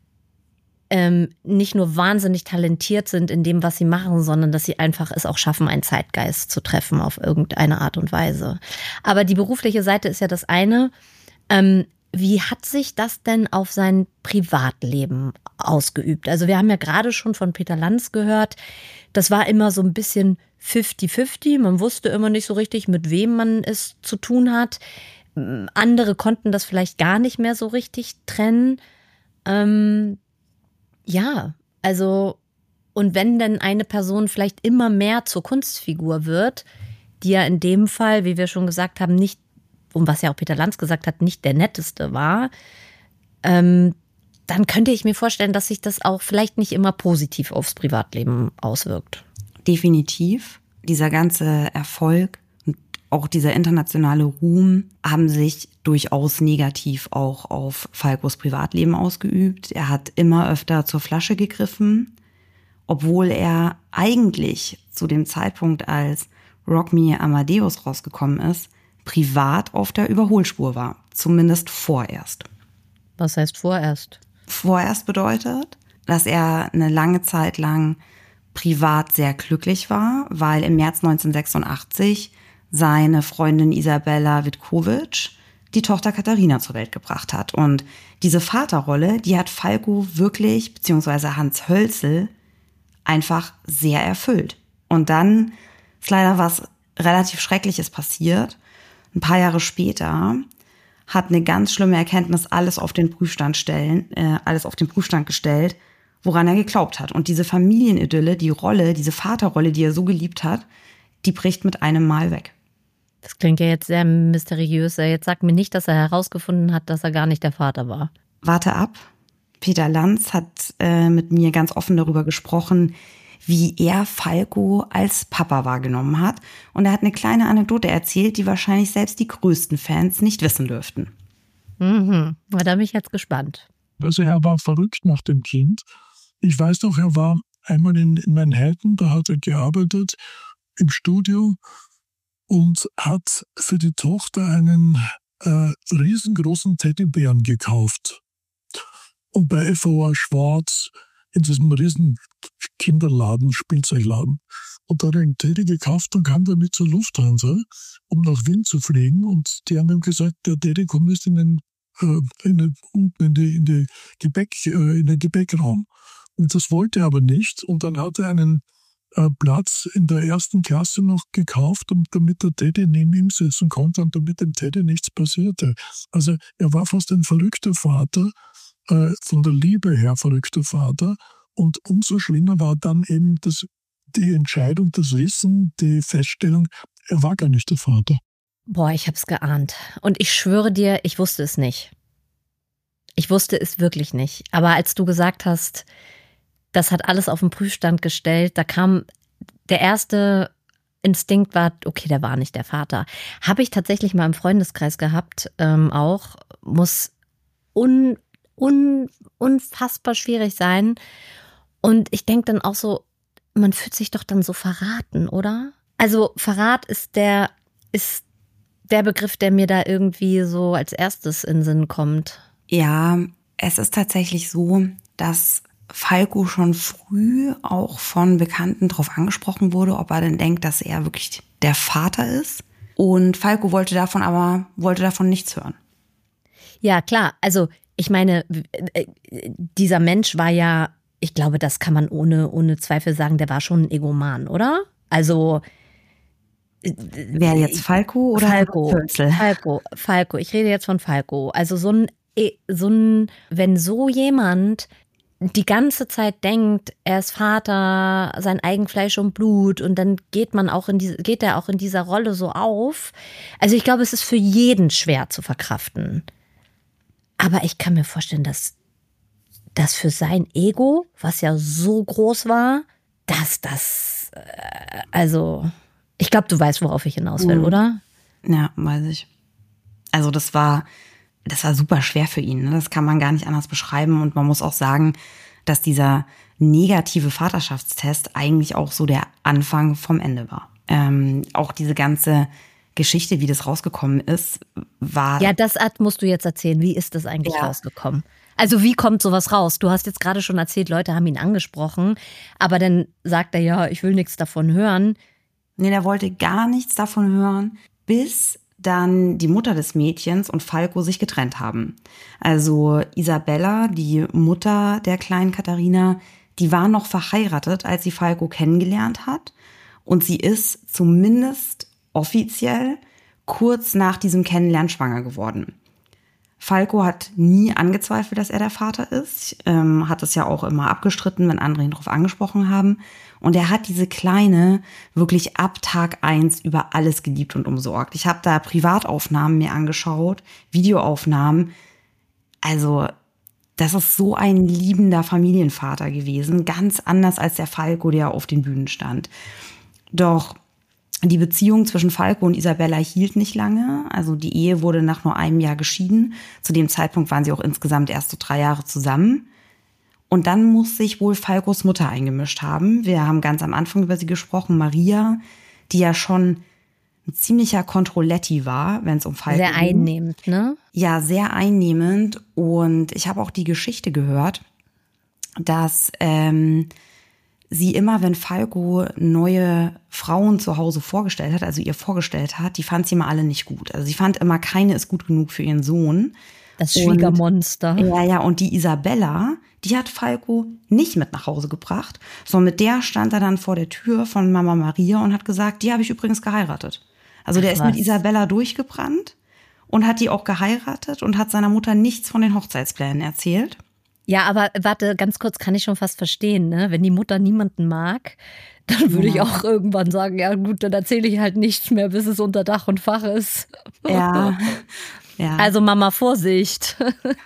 ähm, nicht nur wahnsinnig talentiert sind in dem, was sie machen, sondern dass sie einfach es auch schaffen, einen Zeitgeist zu treffen auf irgendeine Art und Weise. Aber die berufliche Seite ist ja das eine. Ähm, Wie hat sich das denn auf sein Privatleben ausgeübt? Also wir haben ja gerade schon von Peter Lanz gehört, das war immer so ein bisschen fifty fifty. Man wusste immer nicht so richtig, mit wem man es zu tun hat. Andere konnten das vielleicht gar nicht mehr so richtig trennen. Ähm, ja, also und wenn denn eine Person vielleicht immer mehr zur Kunstfigur wird, die ja in dem Fall, wie wir schon gesagt haben, nicht, und was ja auch Peter Lanz gesagt hat, nicht der netteste war, ähm, dann könnte ich mir vorstellen, dass sich das auch vielleicht nicht immer positiv aufs Privatleben auswirkt. Definitiv. Dieser ganze Erfolg und auch dieser internationale Ruhm haben sich durchaus negativ auch auf Falcos Privatleben ausgeübt. Er hat immer öfter zur Flasche gegriffen, obwohl er eigentlich zu dem Zeitpunkt, als Rock Me Amadeus rausgekommen ist, privat auf der Überholspur war. Zumindest vorerst. Was heißt vorerst? Vorerst bedeutet, dass er eine lange Zeit lang privat sehr glücklich war, weil im März neunzehnhundertsechsundachtzig seine Freundin Isabella Witkowitsch die Tochter Katharina zur Welt gebracht hat. Und diese Vaterrolle, die hat Falco wirklich, beziehungsweise Hans Hölzel, einfach sehr erfüllt. Und dann ist leider was relativ Schreckliches passiert. Ein paar Jahre später hat eine ganz schlimme Erkenntnis alles auf den Prüfstand stellen, äh, alles auf den Prüfstand gestellt, woran er geglaubt hat. Und diese Familienidylle, die Rolle, diese Vaterrolle, die er so geliebt hat, die bricht mit einem Mal weg. Das klingt ja jetzt sehr mysteriös. Jetzt sagt mir nicht, dass er herausgefunden hat, dass er gar nicht der Vater war. Warte ab. Peter Lanz hat äh, mit mir ganz offen darüber gesprochen, wie er Falco als Papa wahrgenommen hat. Und er hat eine kleine Anekdote erzählt, die wahrscheinlich selbst die größten Fans nicht wissen dürften. Mhm. Da bin ich jetzt gespannt. Also er war verrückt nach dem Kind. Ich weiß noch, er war einmal in, in Manhattan, da hat er gearbeitet im Studio und hat für die Tochter einen äh, riesengroßen Teddybären gekauft. Und bei F O A Schwarz in diesem riesen Kinderladen, Spielzeugladen. Und da hat er einen Teddy gekauft und kam damit zur Lufthansa, um nach Wien zu fliegen. Und die haben ihm gesagt, der Teddy kommt jetzt in den, äh, in den, unten in, die, in, die Gepäck, äh, in den Gepäckraum. Und das wollte er aber nicht. Und dann hat er einen äh, Platz in der ersten Klasse noch gekauft, um, damit der Teddy neben ihm sitzen konnte und damit dem Teddy nichts passierte. Also er war fast ein verrückter Vater, äh, von der Liebe her verrückter Vater. Und umso schlimmer war dann eben das, die Entscheidung, das Wissen, die Feststellung, er war gar nicht der Vater. Boah, ich hab's geahnt. Und ich schwöre dir, ich wusste es nicht. Ich wusste es wirklich nicht. Aber als du gesagt hast, das hat alles auf den Prüfstand gestellt, da kam der erste Instinkt war, okay, der war nicht der Vater. Habe ich tatsächlich mal im Freundeskreis gehabt, ähm, auch, muss un, un, unfassbar schwierig sein. Und ich denke dann auch so, man fühlt sich doch dann so verraten, oder? Also Verrat ist der, ist der Begriff, der mir da irgendwie so als erstes in den Sinn kommt. Ja, es ist tatsächlich so, dass Falco schon früh auch von Bekannten darauf angesprochen wurde, ob er denn denkt, dass er wirklich der Vater ist. Und Falco wollte davon aber, wollte davon nichts hören. Ja, klar. Also ich meine, dieser Mensch war ja, ich glaube, das kann man ohne, ohne Zweifel sagen, der war schon ein Egoman, oder? Also wer jetzt, Falco oder Falco? Völzel? Falco, Falco. Ich rede jetzt von Falco. Also so ein, so ein, wenn so jemand die ganze Zeit denkt, er ist Vater, sein eigen Fleisch und Blut, und dann geht man auch in diese, geht er auch in dieser Rolle so auf. Also ich glaube, es ist für jeden schwer zu verkraften. Aber ich kann mir vorstellen, dass das für sein Ego, was ja so groß war, dass das, äh, also, ich glaube, du weißt, worauf ich hinaus will, mhm. oder? Ja, weiß ich. Also das war, das war super schwer für ihn. Ne? Das kann man gar nicht anders beschreiben. Und man muss auch sagen, dass dieser negative Vaterschaftstest eigentlich auch so der Anfang vom Ende war. Ähm, auch diese ganze Geschichte, wie das rausgekommen ist, war... Ja, das musst du jetzt erzählen. Wie ist das eigentlich ja. rausgekommen? Also wie kommt sowas raus? Du hast jetzt gerade schon erzählt, Leute haben ihn angesprochen, aber dann sagt er, ja, ich will nichts davon hören. Nee, der wollte gar nichts davon hören, bis dann die Mutter des Mädchens und Falco sich getrennt haben. Also Isabella, die Mutter der kleinen Katharina, die war noch verheiratet, als sie Falco kennengelernt hat. Und sie ist zumindest offiziell kurz nach diesem Kennenlernen schwanger geworden. Falco hat nie angezweifelt, dass er der Vater ist, ähm, hat es ja auch immer abgestritten, wenn andere ihn darauf angesprochen haben. Und er hat diese Kleine wirklich ab Tag eins über alles geliebt und umsorgt. Ich habe da Privataufnahmen mir angeschaut, Videoaufnahmen. Also das ist so ein liebender Familienvater gewesen, ganz anders als der Falco, der auf den Bühnen stand. Doch die Beziehung zwischen Falco und Isabella hielt nicht lange. Also die Ehe wurde nach nur einem Jahr geschieden. Zu dem Zeitpunkt waren sie auch insgesamt erst so drei Jahre zusammen. Und dann muss sich wohl Falcos Mutter eingemischt haben. Wir haben ganz am Anfang über sie gesprochen, Maria, die ja schon ein ziemlicher Controletti war, wenn es um Falco ging. Sehr einnehmend, ne? Ja, sehr einnehmend. Und ich habe auch die Geschichte gehört, dass ähm, sie immer, wenn Falco neue Frauen zu Hause vorgestellt hat, also ihr vorgestellt hat, die fand sie immer alle nicht gut. Also sie fand immer, keine ist gut genug für ihren Sohn. Das Schwiegermonster. Und, ja, ja, und die Isabella, die hat Falco nicht mit nach Hause gebracht, sondern mit der stand er dann vor der Tür von Mama Maria und hat gesagt, die habe ich übrigens geheiratet. Also der Ach, ist mit Isabella durchgebrannt und hat die auch geheiratet und hat seiner Mutter nichts von den Hochzeitsplänen erzählt. Ja, aber warte, ganz kurz, kann ich schon fast verstehen, ne? Wenn die Mutter niemanden mag, dann würde ja. ich auch irgendwann sagen, ja gut, dann erzähle ich halt nichts mehr, bis es unter Dach und Fach ist. Ja. ja. Also Mama, Vorsicht.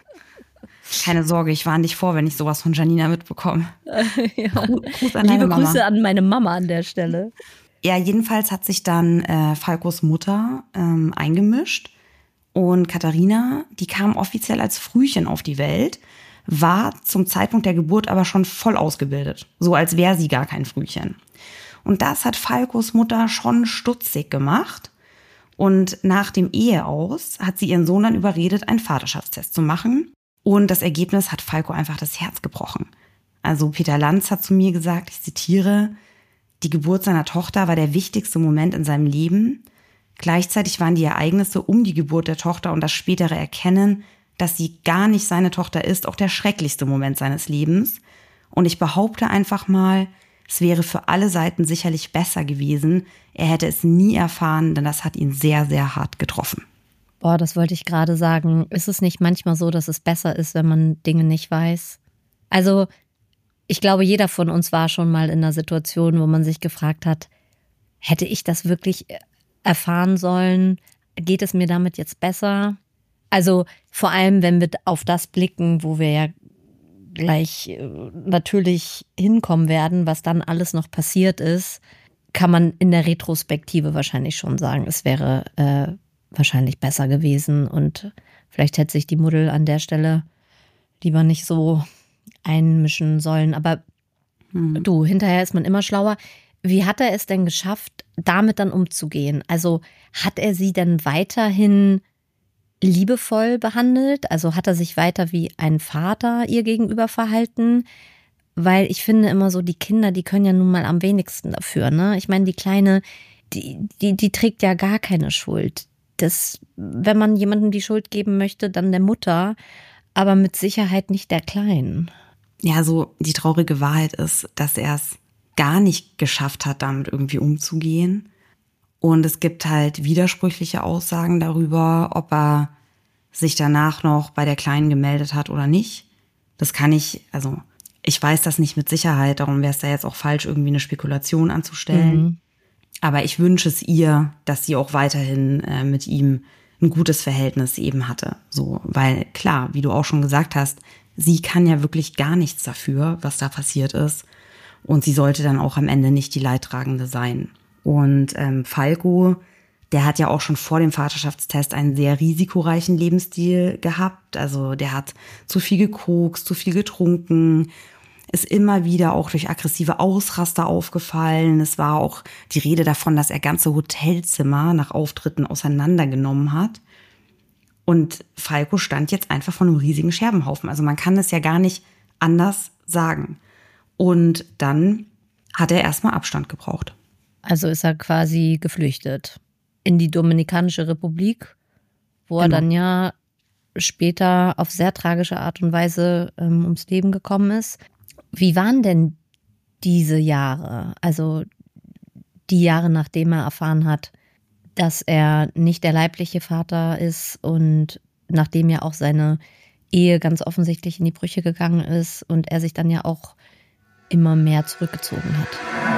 Keine Sorge, ich warne dich vor, wenn ich sowas von Janina mitbekomme. ja. Gruß an Liebe Grüße Mama. An meine Mama an der Stelle. Ja, jedenfalls hat sich dann äh, Falcos Mutter ähm, eingemischt und Katharina, die kam offiziell als Frühchen auf die Welt. war zum Zeitpunkt der Geburt aber schon voll ausgebildet, so als wäre sie gar kein Frühchen. Und das hat Falcos Mutter schon stutzig gemacht. Und nach dem Eheaus hat sie ihren Sohn dann überredet, einen Vaterschaftstest zu machen. Und das Ergebnis hat Falco einfach das Herz gebrochen. Also Peter Lanz hat zu mir gesagt, ich zitiere, die Geburt seiner Tochter war der wichtigste Moment in seinem Leben. Gleichzeitig waren die Ereignisse um die Geburt der Tochter und das spätere Erkennen, dass sie gar nicht seine Tochter ist, auch der schrecklichste Moment seines Lebens. Und ich behaupte einfach mal, es wäre für alle Seiten sicherlich besser gewesen. Er hätte es nie erfahren, denn das hat ihn sehr, sehr hart getroffen. Boah, das wollte ich gerade sagen. Ist es nicht manchmal so, dass es besser ist, wenn man Dinge nicht weiß? Also, ich glaube, jeder von uns war schon mal in einer Situation, wo man sich gefragt hat, hätte ich das wirklich erfahren sollen? Geht es mir damit jetzt besser? Also vor allem, wenn wir auf das blicken, wo wir ja gleich natürlich hinkommen werden, was dann alles noch passiert ist, kann man in der Retrospektive wahrscheinlich schon sagen, es wäre äh, wahrscheinlich besser gewesen und vielleicht hätte sich die Muddel an der Stelle lieber nicht so einmischen sollen. Aber hm. du, hinterher ist man immer schlauer. Wie hat er es denn geschafft, damit dann umzugehen? Also hat er sie denn weiterhin liebevoll behandelt? Also hat er sich weiter wie ein Vater ihr gegenüber verhalten? Weil ich finde immer so, die Kinder, die können ja nun mal am wenigsten dafür, ne? Ich meine, die Kleine, die, die, die trägt ja gar keine Schuld. Das, wenn man jemandem die Schuld geben möchte, dann der Mutter, aber mit Sicherheit nicht der Kleinen. Ja, so die traurige Wahrheit ist, dass er es gar nicht geschafft hat, damit irgendwie umzugehen. Und es gibt halt widersprüchliche Aussagen darüber, ob er sich danach noch bei der Kleinen gemeldet hat oder nicht. Das kann ich, also ich weiß das nicht mit Sicherheit, darum wäre es da jetzt auch falsch, irgendwie eine Spekulation anzustellen. Mhm. Aber ich wünsche es ihr, dass sie auch weiterhin äh, mit ihm ein gutes Verhältnis eben hatte. So, weil klar, wie du auch schon gesagt hast, sie kann ja wirklich gar nichts dafür, was da passiert ist. Und sie sollte dann auch am Ende nicht die Leidtragende sein. Und ähm, Falco, der hat ja auch schon vor dem Vaterschaftstest einen sehr risikoreichen Lebensstil gehabt. Also der hat zu viel gekokst, zu viel getrunken, ist immer wieder auch durch aggressive Ausraster aufgefallen. Es war auch die Rede davon, dass er ganze Hotelzimmer nach Auftritten auseinandergenommen hat. Und Falco stand jetzt einfach vor einem riesigen Scherbenhaufen. Also man kann es ja gar nicht anders sagen. Und dann hat er erstmal Abstand gebraucht. Also ist er quasi geflüchtet in die Dominikanische Republik, wo genau. er dann ja später auf sehr tragische Art und Weise ähm, ums Leben gekommen ist. Wie waren denn diese Jahre, also die Jahre, nachdem er erfahren hat, dass er nicht der leibliche Vater ist und nachdem ja auch seine Ehe ganz offensichtlich in die Brüche gegangen ist und er sich dann ja auch immer mehr zurückgezogen hat?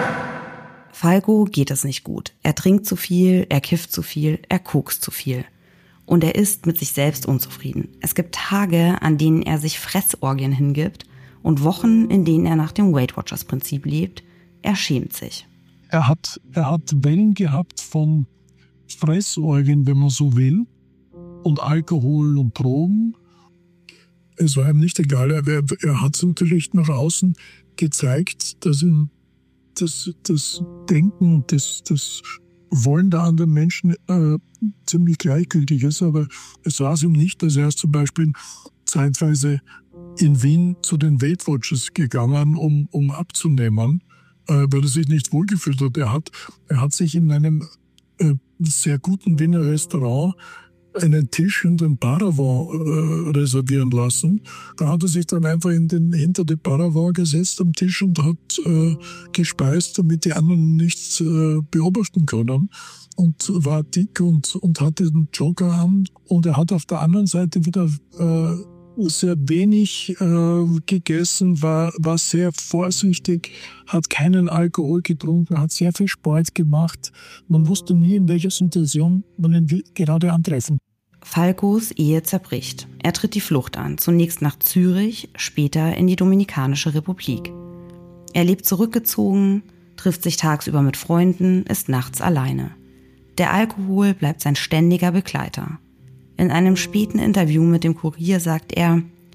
Falco geht es nicht gut. Er trinkt zu viel, er kifft zu viel, er kokst zu viel. Und er ist mit sich selbst unzufrieden. Es gibt Tage, an denen er sich Fressorgien hingibt und Wochen, in denen er nach dem Weight Watchers Prinzip lebt. Er schämt sich. Er hat, er hat Wellen gehabt von Fressorgien, wenn man so will, und Alkohol und Drogen. Es war ihm nicht egal. Er, er hat es natürlich nach außen gezeigt, dass ihm das, das Denken und das, das Wollen der anderen Menschen äh, ziemlich gleichgültig ist. Aber es war es ihm nicht, dass er ist zum Beispiel zeitweise in Wien zu den Weight Watchers gegangen, um, um abzunehmen, äh, weil er sich nicht wohlgefühlt hat. Er hat, er hat sich in einem äh, sehr guten Wiener Restaurant einen Tisch in den Paravent äh, reservieren lassen. Da hat er sich dann einfach in den, hinter den Paravent gesetzt am Tisch und hat äh, gespeist, damit die anderen nichts äh, beobachten können. Und war dick und, und hatte den Jogger an. Und er hat auf der anderen Seite wieder äh, sehr wenig äh, gegessen, war, war sehr vorsichtig, hat keinen Alkohol getrunken, hat sehr viel Sport gemacht. Man wusste nie, in welcher Situation man ihn gerade antreffen. Falcos Ehe zerbricht. Er tritt die Flucht an, zunächst nach Zürich, später in die Dominikanische Republik. Er lebt zurückgezogen, trifft sich tagsüber mit Freunden, ist nachts alleine. Der Alkohol bleibt sein ständiger Begleiter. In einem späten Interview mit dem Kurier sagt er: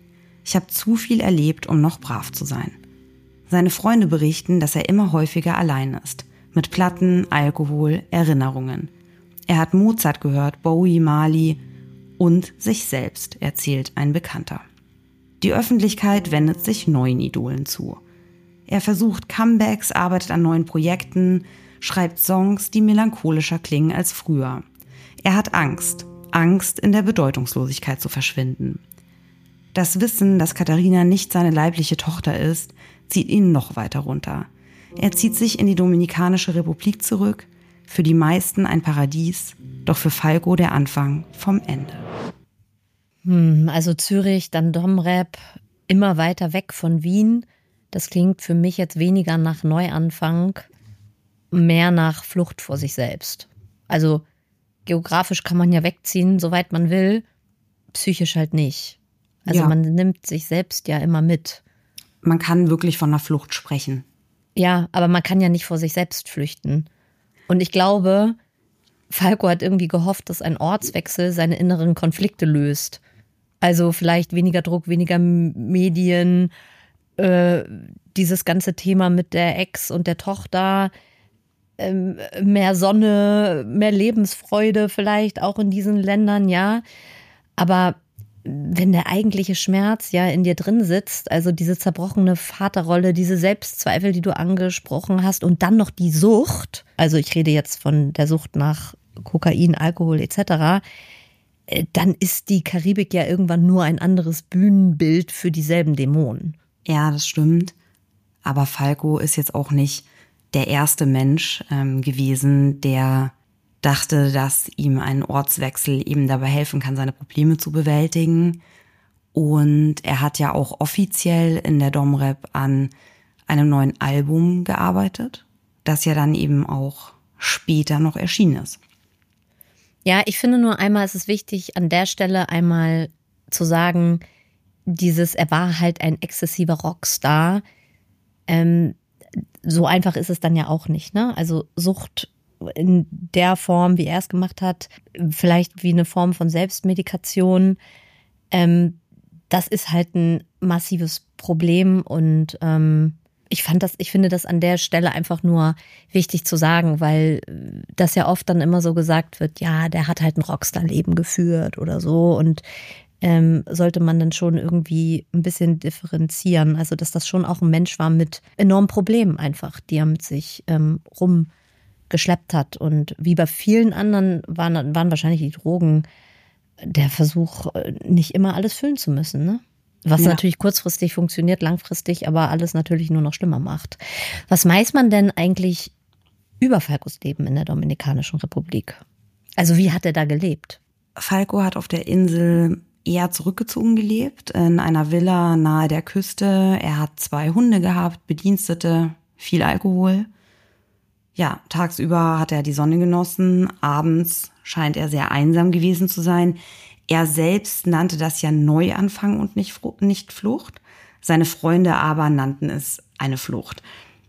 Ich habe zu viel erlebt, um noch brav zu sein. Seine Freunde berichten, dass er immer häufiger allein ist. Mit Platten, Alkohol, Erinnerungen. Er hat Mozart gehört, Bowie, Marley und sich selbst, erzählt ein Bekannter. Die Öffentlichkeit wendet sich neuen Idolen zu. Er versucht Comebacks, arbeitet an neuen Projekten, schreibt Songs, die melancholischer klingen als früher. Er hat Angst, Angst, in der Bedeutungslosigkeit zu verschwinden. Das Wissen, dass Katharina nicht seine leibliche Tochter ist, zieht ihn noch weiter runter. Er zieht sich in die Dominikanische Republik zurück, für die meisten ein Paradies, doch für Falco der Anfang vom Ende. Hm, also Zürich, dann Domrep, immer weiter weg von Wien. Das klingt für mich jetzt weniger nach Neuanfang, mehr nach Flucht vor sich selbst. Also geografisch kann man ja wegziehen, soweit man will, psychisch halt nicht. Also Ja. man nimmt sich selbst ja immer mit. Man kann wirklich von einer Flucht sprechen. Ja, aber man kann ja nicht vor sich selbst flüchten. Und ich glaube, Falco hat irgendwie gehofft, dass ein Ortswechsel seine inneren Konflikte löst. Also vielleicht weniger Druck, weniger M- Medien, äh, dieses ganze Thema mit der Ex und der Tochter, ähm, mehr Sonne, mehr Lebensfreude vielleicht auch in diesen Ländern, ja. Aber wenn der eigentliche Schmerz ja in dir drin sitzt, also diese zerbrochene Vaterrolle, diese Selbstzweifel, die du angesprochen hast und dann noch die Sucht, also ich rede jetzt von der Sucht nach Kokain, Alkohol et cetera, äh, dann ist die Karibik ja irgendwann nur ein anderes Bühnenbild für dieselben Dämonen. Ja, das stimmt. Aber Falco ist jetzt auch nicht der erste Mensch ähm, gewesen, der dachte, dass ihm ein Ortswechsel eben dabei helfen kann, seine Probleme zu bewältigen. Und er hat ja auch offiziell in der Domrep an einem neuen Album gearbeitet, das ja dann eben auch später noch erschienen ist. Ja, ich finde nur einmal, es ist wichtig, an der Stelle einmal zu sagen, dieses, er war halt ein exzessiver Rockstar. Ähm, so einfach ist es dann ja auch nicht, ne? Also Sucht in der Form, wie er es gemacht hat, vielleicht wie eine Form von Selbstmedikation, ähm, das ist halt ein massives Problem und ähm, ich fand das, ich finde das an der Stelle einfach nur wichtig zu sagen, weil das ja oft dann immer so gesagt wird, ja, der hat halt ein Rockstar-Leben geführt oder so und ähm, sollte man dann schon irgendwie ein bisschen differenzieren, also dass das schon auch ein Mensch war mit enormen Problemen einfach, die er mit sich ähm, rum geschleppt hat. Und wie bei vielen anderen waren, waren wahrscheinlich die Drogen der Versuch, nicht immer alles füllen zu müssen. Ne? Was Ja. natürlich kurzfristig funktioniert, langfristig aber alles natürlich nur noch schlimmer macht. Was weiß man denn eigentlich über Falcos Leben in der Dominikanischen Republik? Also wie hat er da gelebt? Falco hat auf der Insel eher zurückgezogen gelebt, in einer Villa nahe der Küste. Er hat zwei Hunde gehabt, Bedienstete, viel Alkohol. Ja, tagsüber hat er die Sonne genossen, abends scheint er sehr einsam gewesen zu sein. Er selbst nannte das ja Neuanfang und nicht, nicht Flucht. Seine Freunde aber nannten es eine Flucht.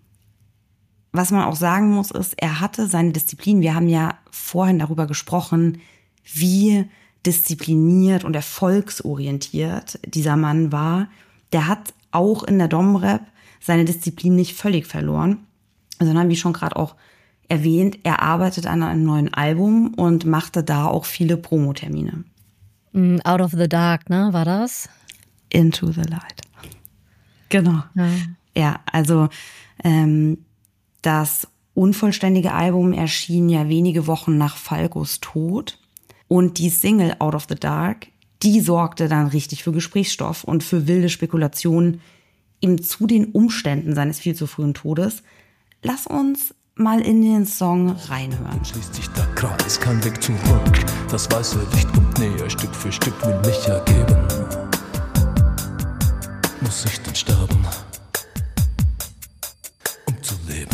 Was man auch sagen muss, ist, er hatte seine Disziplin. Wir haben ja vorhin darüber gesprochen, wie diszipliniert und erfolgsorientiert dieser Mann war. Der hat auch in der Domrep seine Disziplin nicht völlig verloren, sondern wie schon gerade auch erwähnt, er arbeitet an einem neuen Album und machte da auch viele Promotermine. Out of the Dark, ne, war das? Into the Light. Genau. Ja. Ja, also ähm, das unvollständige Album erschien ja wenige Wochen nach Falcos Tod. Und die Single Out of the Dark, die sorgte dann richtig für Gesprächsstoff und für wilde Spekulationen eben zu den Umständen seines viel zu frühen Todes. Lass uns mal in den Song reinhören. Schließt sich der Kreis, kein Weg zurück. Das weiße Licht kommt näher, Stück für Stück will mich ergeben. Muss ich denn sterben, um zu leben?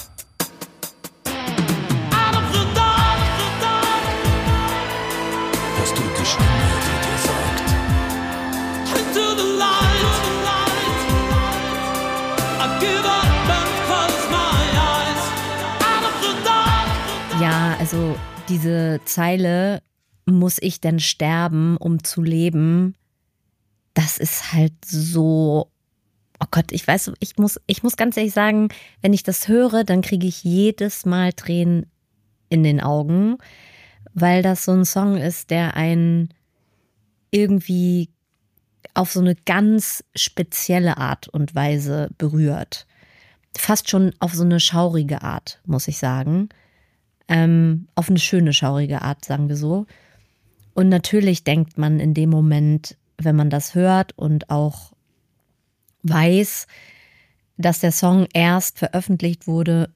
Out of the dark, the dark, Hörst du die Stimme, die dir sagt, into the light, the light. I give up and close my eyes. Out of the dark, the Ja, also diese Zeile, muss ich denn sterben, um zu leben, das ist halt so, oh Gott, ich weiß, ich muss, ich muss ganz ehrlich sagen, wenn ich das höre, dann kriege ich jedes Mal Tränen in den Augen, weil das so ein Song ist, der einen irgendwie auf so eine ganz spezielle Art und Weise berührt. Fast schon auf so eine schaurige Art, muss ich sagen. Ähm, auf eine schöne, schaurige Art, sagen wir so. Und natürlich denkt man in dem Moment, wenn man das hört und auch weiß, dass der Song erst veröffentlicht wurde,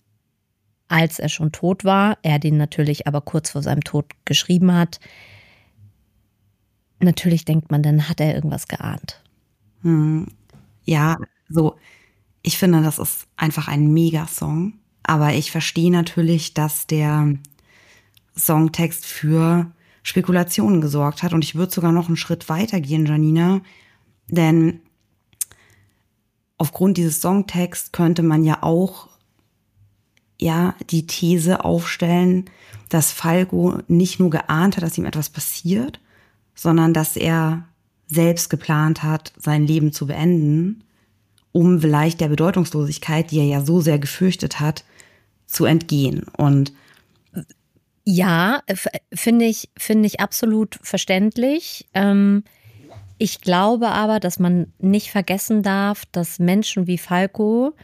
als er schon tot war, er den natürlich aber kurz vor seinem Tod geschrieben hat. Natürlich denkt man, dann hat er irgendwas geahnt. Hm. Ja, so, ich finde, das ist einfach ein Megasong. Aber ich verstehe natürlich, dass der Songtext für Spekulationen gesorgt hat. Und ich würde sogar noch einen Schritt weiter gehen, Janina. Denn aufgrund dieses Songtexts könnte man ja auch ja die These aufstellen, dass Falco nicht nur geahnt hat, dass ihm etwas passiert, sondern dass er selbst geplant hat, sein Leben zu beenden, um vielleicht der Bedeutungslosigkeit, die er ja so sehr gefürchtet hat, zu entgehen. Und ja, finde ich, finde ich absolut verständlich. Ähm, ich glaube aber, dass man nicht vergessen darf, dass Menschen wie Falco,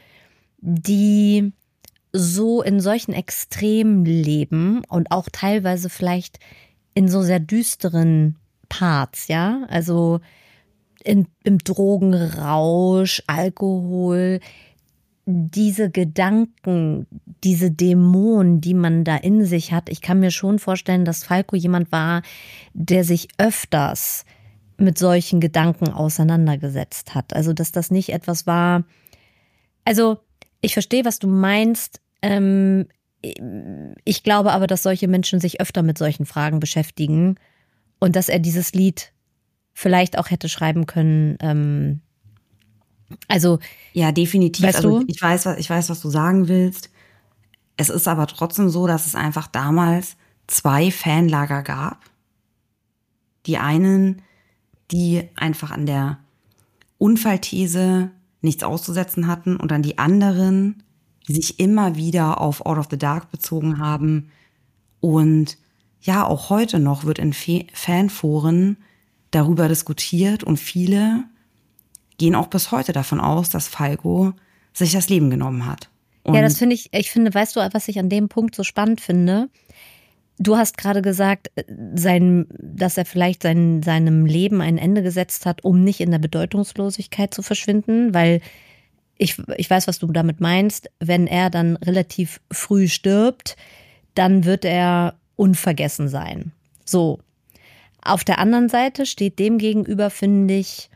die so in solchen Extremen leben und auch teilweise vielleicht in so sehr düsteren Parts, ja, also in, im Drogenrausch, Alkohol, diese Gedanken, diese Dämonen, die man da in sich hat. Ich kann mir schon vorstellen, dass Falco jemand war, der sich öfters mit solchen Gedanken auseinandergesetzt hat. Also, dass das nicht etwas war. Also, ich verstehe, was du meinst. Ähm, ich glaube aber, dass solche Menschen sich öfter mit solchen Fragen beschäftigen und dass er dieses Lied vielleicht auch hätte schreiben können. Ähm, also ja, definitiv. Weißt also du? ich weiß, was ich weiß, was du sagen willst. Es ist aber trotzdem so, dass es einfach damals zwei Fanlager gab. Die einen, die einfach an der Unfallthese nichts auszusetzen hatten, und dann die anderen, die sich immer wieder auf Out of the Dark bezogen haben. Und ja, auch heute noch wird in Fanforen darüber diskutiert, und viele gehen auch bis heute davon aus, dass Falco sich das Leben genommen hat. Und ja, das finde ich, ich finde, weißt du, was ich an dem Punkt so spannend finde? Du hast gerade gesagt, sein, dass er vielleicht sein, seinem Leben ein Ende gesetzt hat, um nicht in der Bedeutungslosigkeit zu verschwinden, weil ich, ich weiß, was du damit meinst. Wenn er dann relativ früh stirbt, dann wird er unvergessen sein. So. Auf der anderen Seite steht dem gegenüber, finde ich,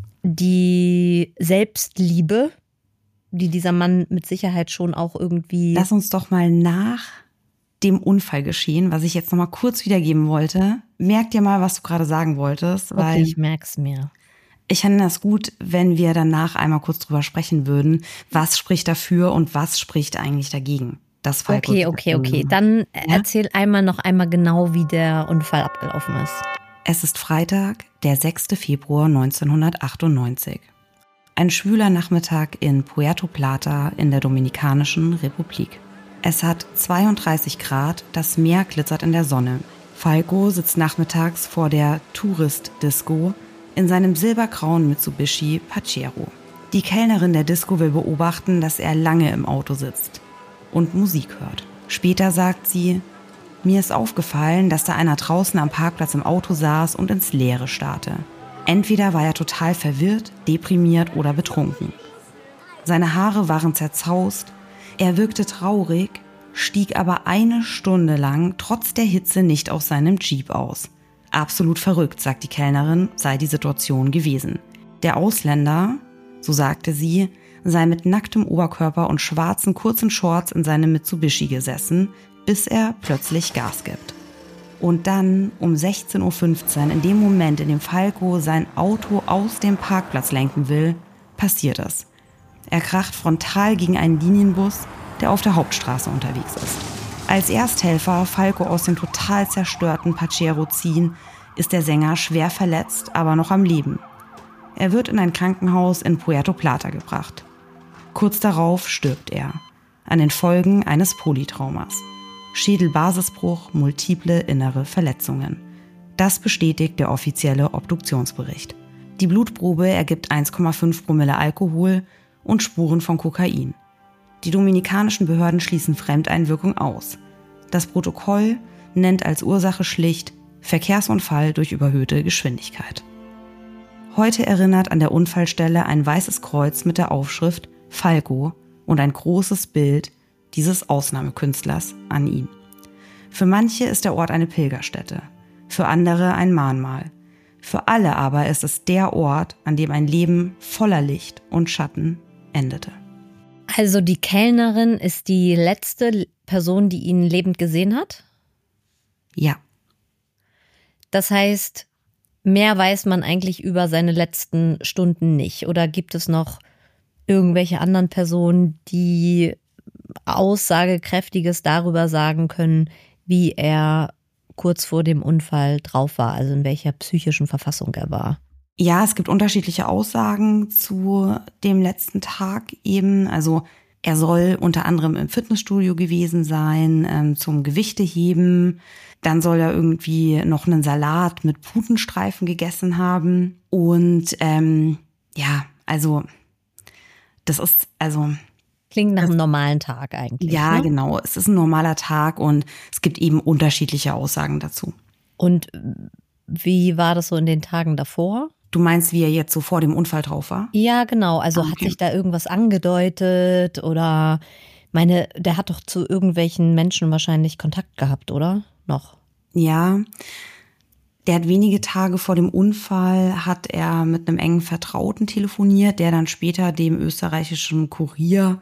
die Selbstliebe, die dieser Mann mit Sicherheit schon auch irgendwie... Lass uns doch mal nach dem Unfallgeschehen, was ich jetzt noch mal kurz wiedergeben wollte. Merk dir mal, was du gerade sagen wolltest. Okay, weil ich merk's mir. Ich fände das gut, wenn wir danach einmal kurz drüber sprechen würden, was spricht dafür und was spricht eigentlich dagegen. Das Falco Okay, okay, okay. Dann erzähl einmal noch einmal genau, wie der Unfall abgelaufen ist. Es ist Freitag, der sechster Februar neunzehnhundertachtundneunzig. Ein schwüler Nachmittag in Puerto Plata in der Dominikanischen Republik. Es hat zweiunddreißig Grad, das Meer glitzert in der Sonne. Falco sitzt nachmittags vor der Tourist-Disco in seinem silbergrauen Mitsubishi Pajero. Die Kellnerin der Disco will beobachten, dass er lange im Auto sitzt und Musik hört. Später sagt sie: Mir ist aufgefallen, dass da einer draußen am Parkplatz im Auto saß und ins Leere starrte. Entweder war er total verwirrt, deprimiert oder betrunken. Seine Haare waren zerzaust, er wirkte traurig, stieg aber eine Stunde lang trotz der Hitze nicht aus seinem Jeep aus. Absolut verrückt, sagt die Kellnerin, sei die Situation gewesen. Der Ausländer, so sagte sie, sei mit nacktem Oberkörper und schwarzen kurzen Shorts in seinem Mitsubishi gesessen, bis er plötzlich Gas gibt. Und dann um sechzehn Uhr fünfzehn, in dem Moment, in dem Falco sein Auto aus dem Parkplatz lenken will, passiert es. Er kracht frontal gegen einen Linienbus, der auf der Hauptstraße unterwegs ist. Als Ersthelfer Falco aus dem total zerstörten Pajero ziehen, ist der Sänger schwer verletzt, aber noch am Leben. Er wird in ein Krankenhaus in Puerto Plata gebracht. Kurz darauf stirbt er an den Folgen eines Polytraumas. Schädelbasisbruch, multiple innere Verletzungen. Das bestätigt der offizielle Obduktionsbericht. Die Blutprobe ergibt eins Komma fünf Promille Alkohol und Spuren von Kokain. Die dominikanischen Behörden schließen Fremdeinwirkung aus. Das Protokoll nennt als Ursache schlicht Verkehrsunfall durch überhöhte Geschwindigkeit. Heute erinnert an der Unfallstelle ein weißes Kreuz mit der Aufschrift Falco und ein großes Bild dieses Ausnahmekünstlers an ihn. Für manche ist der Ort eine Pilgerstätte, für andere ein Mahnmal. Für alle aber ist es der Ort, an dem ein Leben voller Licht und Schatten endete. Also die Kellnerin ist die letzte Person, die ihn lebend gesehen hat? Ja. Das heißt, mehr weiß man eigentlich über seine letzten Stunden nicht. Oder gibt es noch irgendwelche anderen Personen, die Aussagekräftiges darüber sagen können, wie er kurz vor dem Unfall drauf war, also in welcher psychischen Verfassung er war? Ja, es gibt unterschiedliche Aussagen zu dem letzten Tag eben. Also er soll unter anderem im Fitnessstudio gewesen sein, ähm, zum Gewichteheben. Dann soll er irgendwie noch einen Salat mit Putenstreifen gegessen haben. Und ähm, ja, also das ist also... Klingt nach einem normalen Tag eigentlich. Ja, ne? Genau. Es ist ein normaler Tag und es gibt eben unterschiedliche Aussagen dazu. Und wie war das so in den Tagen davor? Du meinst, wie er jetzt so vor dem Unfall drauf war? Ja, genau. Also Okay. hat sich da irgendwas angedeutet oder, meine, der hat doch zu irgendwelchen Menschen wahrscheinlich Kontakt gehabt, oder? Noch? Ja. Der hat wenige Tage vor dem Unfall, hat er mit einem engen Vertrauten telefoniert, der dann später dem österreichischen Kurier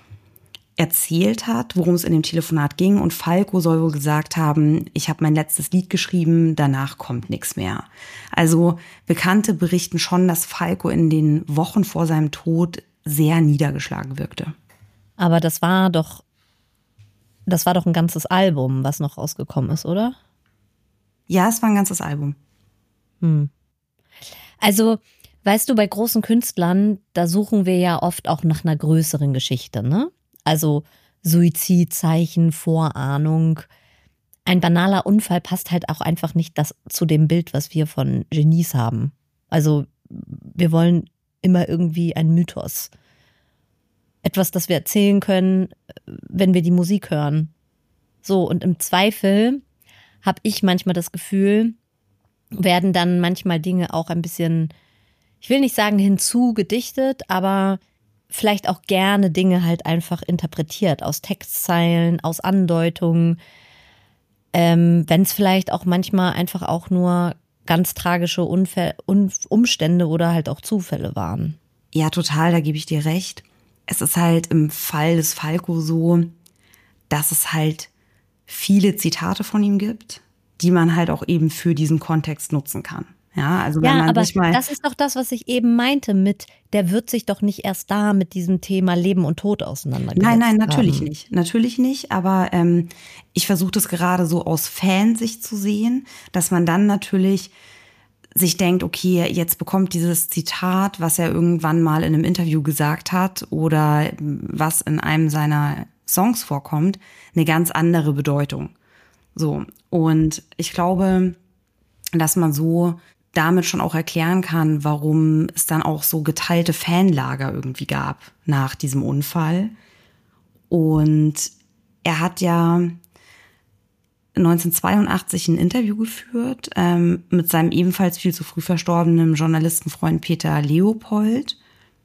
erzählt hat, worum es in dem Telefonat ging. Und Falco soll wohl gesagt haben, ich habe mein letztes Lied geschrieben, danach kommt nichts mehr. Also Bekannte berichten schon, dass Falco in den Wochen vor seinem Tod sehr niedergeschlagen wirkte. Aber das war doch, das war doch ein ganzes Album, was noch rausgekommen ist, oder? Ja, es war ein ganzes Album. Hm. Also, weißt du, bei großen Künstlern, da suchen wir ja oft auch nach einer größeren Geschichte, ne? Also Suizidzeichen, Vorahnung. Ein banaler Unfall passt halt auch einfach nicht das, zu dem Bild, was wir von Genies haben. Also wir wollen immer irgendwie einen Mythos. Etwas, das wir erzählen können, wenn wir die Musik hören. So, und im Zweifel habe ich manchmal das Gefühl, werden dann manchmal Dinge auch ein bisschen, ich will nicht sagen hinzugedichtet, aber vielleicht auch gerne Dinge halt einfach interpretiert, aus Textzeilen, aus Andeutungen, ähm, wenn es vielleicht auch manchmal einfach auch nur ganz tragische Unfälle, Umstände oder halt auch Zufälle waren. Ja, total, da gebe ich dir recht. Es ist halt im Fall des Falco so, dass es halt viele Zitate von ihm gibt, die man halt auch eben für diesen Kontext nutzen kann. Ja, also wenn Ja, man aber sich mal das ist doch das, was ich eben meinte mit, der wird sich doch nicht erst da mit diesem Thema Leben und Tod auseinandergesetzt Nein, nein, natürlich haben. nicht. Natürlich nicht, aber ähm, ich versuche das gerade so aus Fansicht zu sehen, dass man dann natürlich sich denkt, okay, jetzt bekommt dieses Zitat, was er irgendwann mal in einem Interview gesagt hat oder was in einem seiner Songs vorkommt, eine ganz andere Bedeutung. So, und ich glaube, dass man so damit schon auch erklären kann, warum es dann auch so geteilte Fanlager irgendwie gab nach diesem Unfall. Und er hat ja neunzehnhundertzweiundachtzig ein Interview geführt ähm, mit seinem ebenfalls viel zu früh verstorbenen Journalistenfreund Peter Leopold.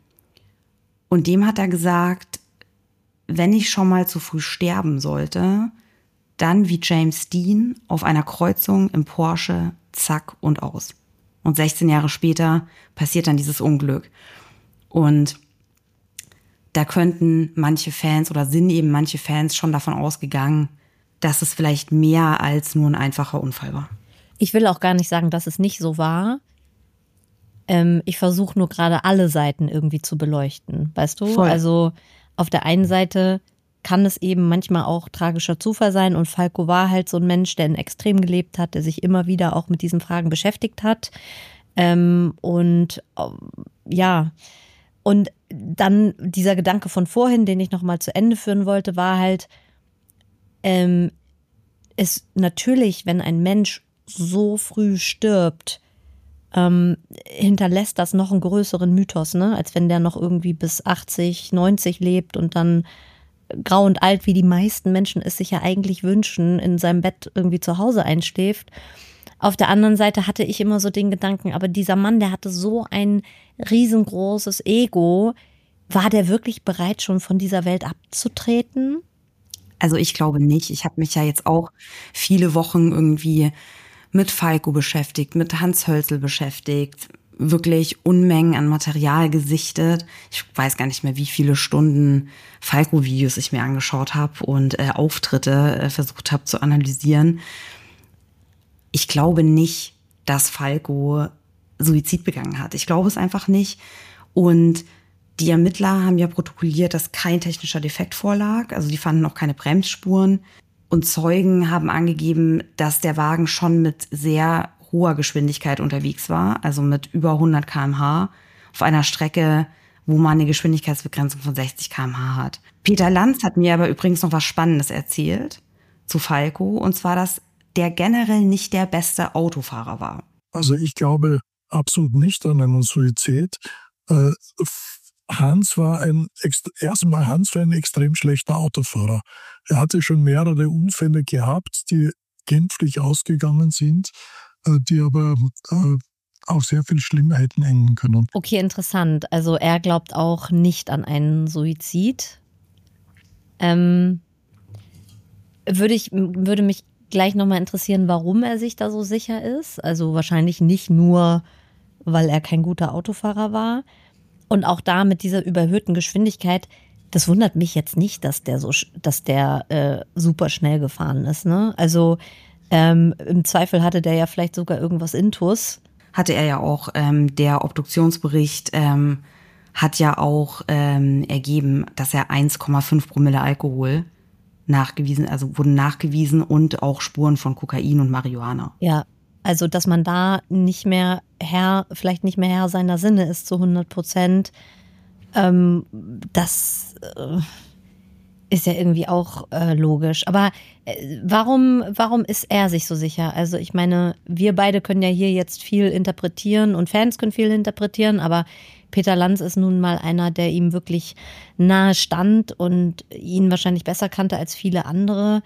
Und dem hat er gesagt, wenn ich schon mal zu früh sterben sollte, dann wie James Dean auf einer Kreuzung im Porsche, zack und aus. Und sechzehn Jahre später passiert dann dieses Unglück. Und da könnten manche Fans oder sind eben manche Fans schon davon ausgegangen, dass es vielleicht mehr als nur ein einfacher Unfall war. Ich will auch gar nicht sagen, dass es nicht so war. Ähm, ich versuche nur gerade alle Seiten irgendwie zu beleuchten, weißt du? Voll. Also auf der einen Seite kann es eben manchmal auch tragischer Zufall sein und Falco war halt so ein Mensch, der in Extrem gelebt hat, der sich immer wieder auch mit diesen Fragen beschäftigt hat. Ähm, und äh, ja, und dann dieser Gedanke von vorhin, den ich nochmal zu Ende führen wollte, war halt, ähm, es natürlich, wenn ein Mensch so früh stirbt, ähm, hinterlässt das noch einen größeren Mythos, ne? Als wenn der noch irgendwie bis achtzig, neunzig lebt und dann grau und alt, wie die meisten Menschen es sich ja eigentlich wünschen, in seinem Bett irgendwie zu Hause einschläft. Auf der anderen Seite hatte ich immer so den Gedanken, aber dieser Mann, der hatte so ein riesengroßes Ego. War der wirklich bereit, schon von dieser Welt abzutreten? Also ich glaube nicht. Ich habe mich ja jetzt auch viele Wochen irgendwie mit Falco beschäftigt, mit Hans Hölzel beschäftigt, wirklich Unmengen an Material gesichtet. Ich weiß gar nicht mehr, wie viele Stunden Falco-Videos ich mir angeschaut habe und äh, Auftritte äh, versucht habe zu analysieren. Ich glaube nicht, dass Falco Suizid begangen hat. Ich glaube es einfach nicht. Und die Ermittler haben ja protokolliert, dass kein technischer Defekt vorlag. Also die fanden auch keine Bremsspuren. Und Zeugen haben angegeben, dass der Wagen schon mit sehr hoher Geschwindigkeit unterwegs war. Also mit über hundert Kilometer pro Stunde auf einer Strecke, wo man eine Geschwindigkeitsbegrenzung von sechzig Kilometer pro Stunde hat. Peter Lanz hat mir aber übrigens noch was Spannendes erzählt zu Falco. Und zwar, dass der generell nicht der beste Autofahrer war. Also ich glaube absolut nicht an einen Suizid. Äh, Hans war ein, erstmal Hans war ein extrem schlechter Autofahrer. Er hatte schon mehrere Unfälle gehabt, die glimpflich ausgegangen sind, die aber äh, auch sehr viel schlimmer hätten enden können. Okay, interessant. Also er glaubt auch nicht an einen Suizid. Ähm, würde ich, würde mich gleich nochmal interessieren, warum er sich da so sicher ist. Also wahrscheinlich nicht nur, weil er kein guter Autofahrer war. Und auch da mit dieser überhöhten Geschwindigkeit, das wundert mich jetzt nicht, dass der so, dass der äh, super schnell gefahren ist. Ne? Also ähm, im Zweifel hatte der ja vielleicht sogar irgendwas intus. Hatte er ja auch. Ähm, der Obduktionsbericht ähm, hat ja auch ähm, ergeben, dass er eins Komma fünf Promille Alkohol nachgewiesen, also wurden nachgewiesen und auch Spuren von Kokain und Marihuana. Ja, also dass man da nicht mehr Herr, vielleicht nicht mehr Herr seiner Sinne ist zu hundert Prozent, ähm, das äh, ist ja irgendwie auch äh, logisch. Aber äh, warum, warum ist er sich so sicher? Also ich meine, wir beide können ja hier jetzt viel interpretieren und Fans können viel interpretieren, aber Peter Lanz ist nun mal einer, der ihm wirklich nahe stand und ihn wahrscheinlich besser kannte als viele andere.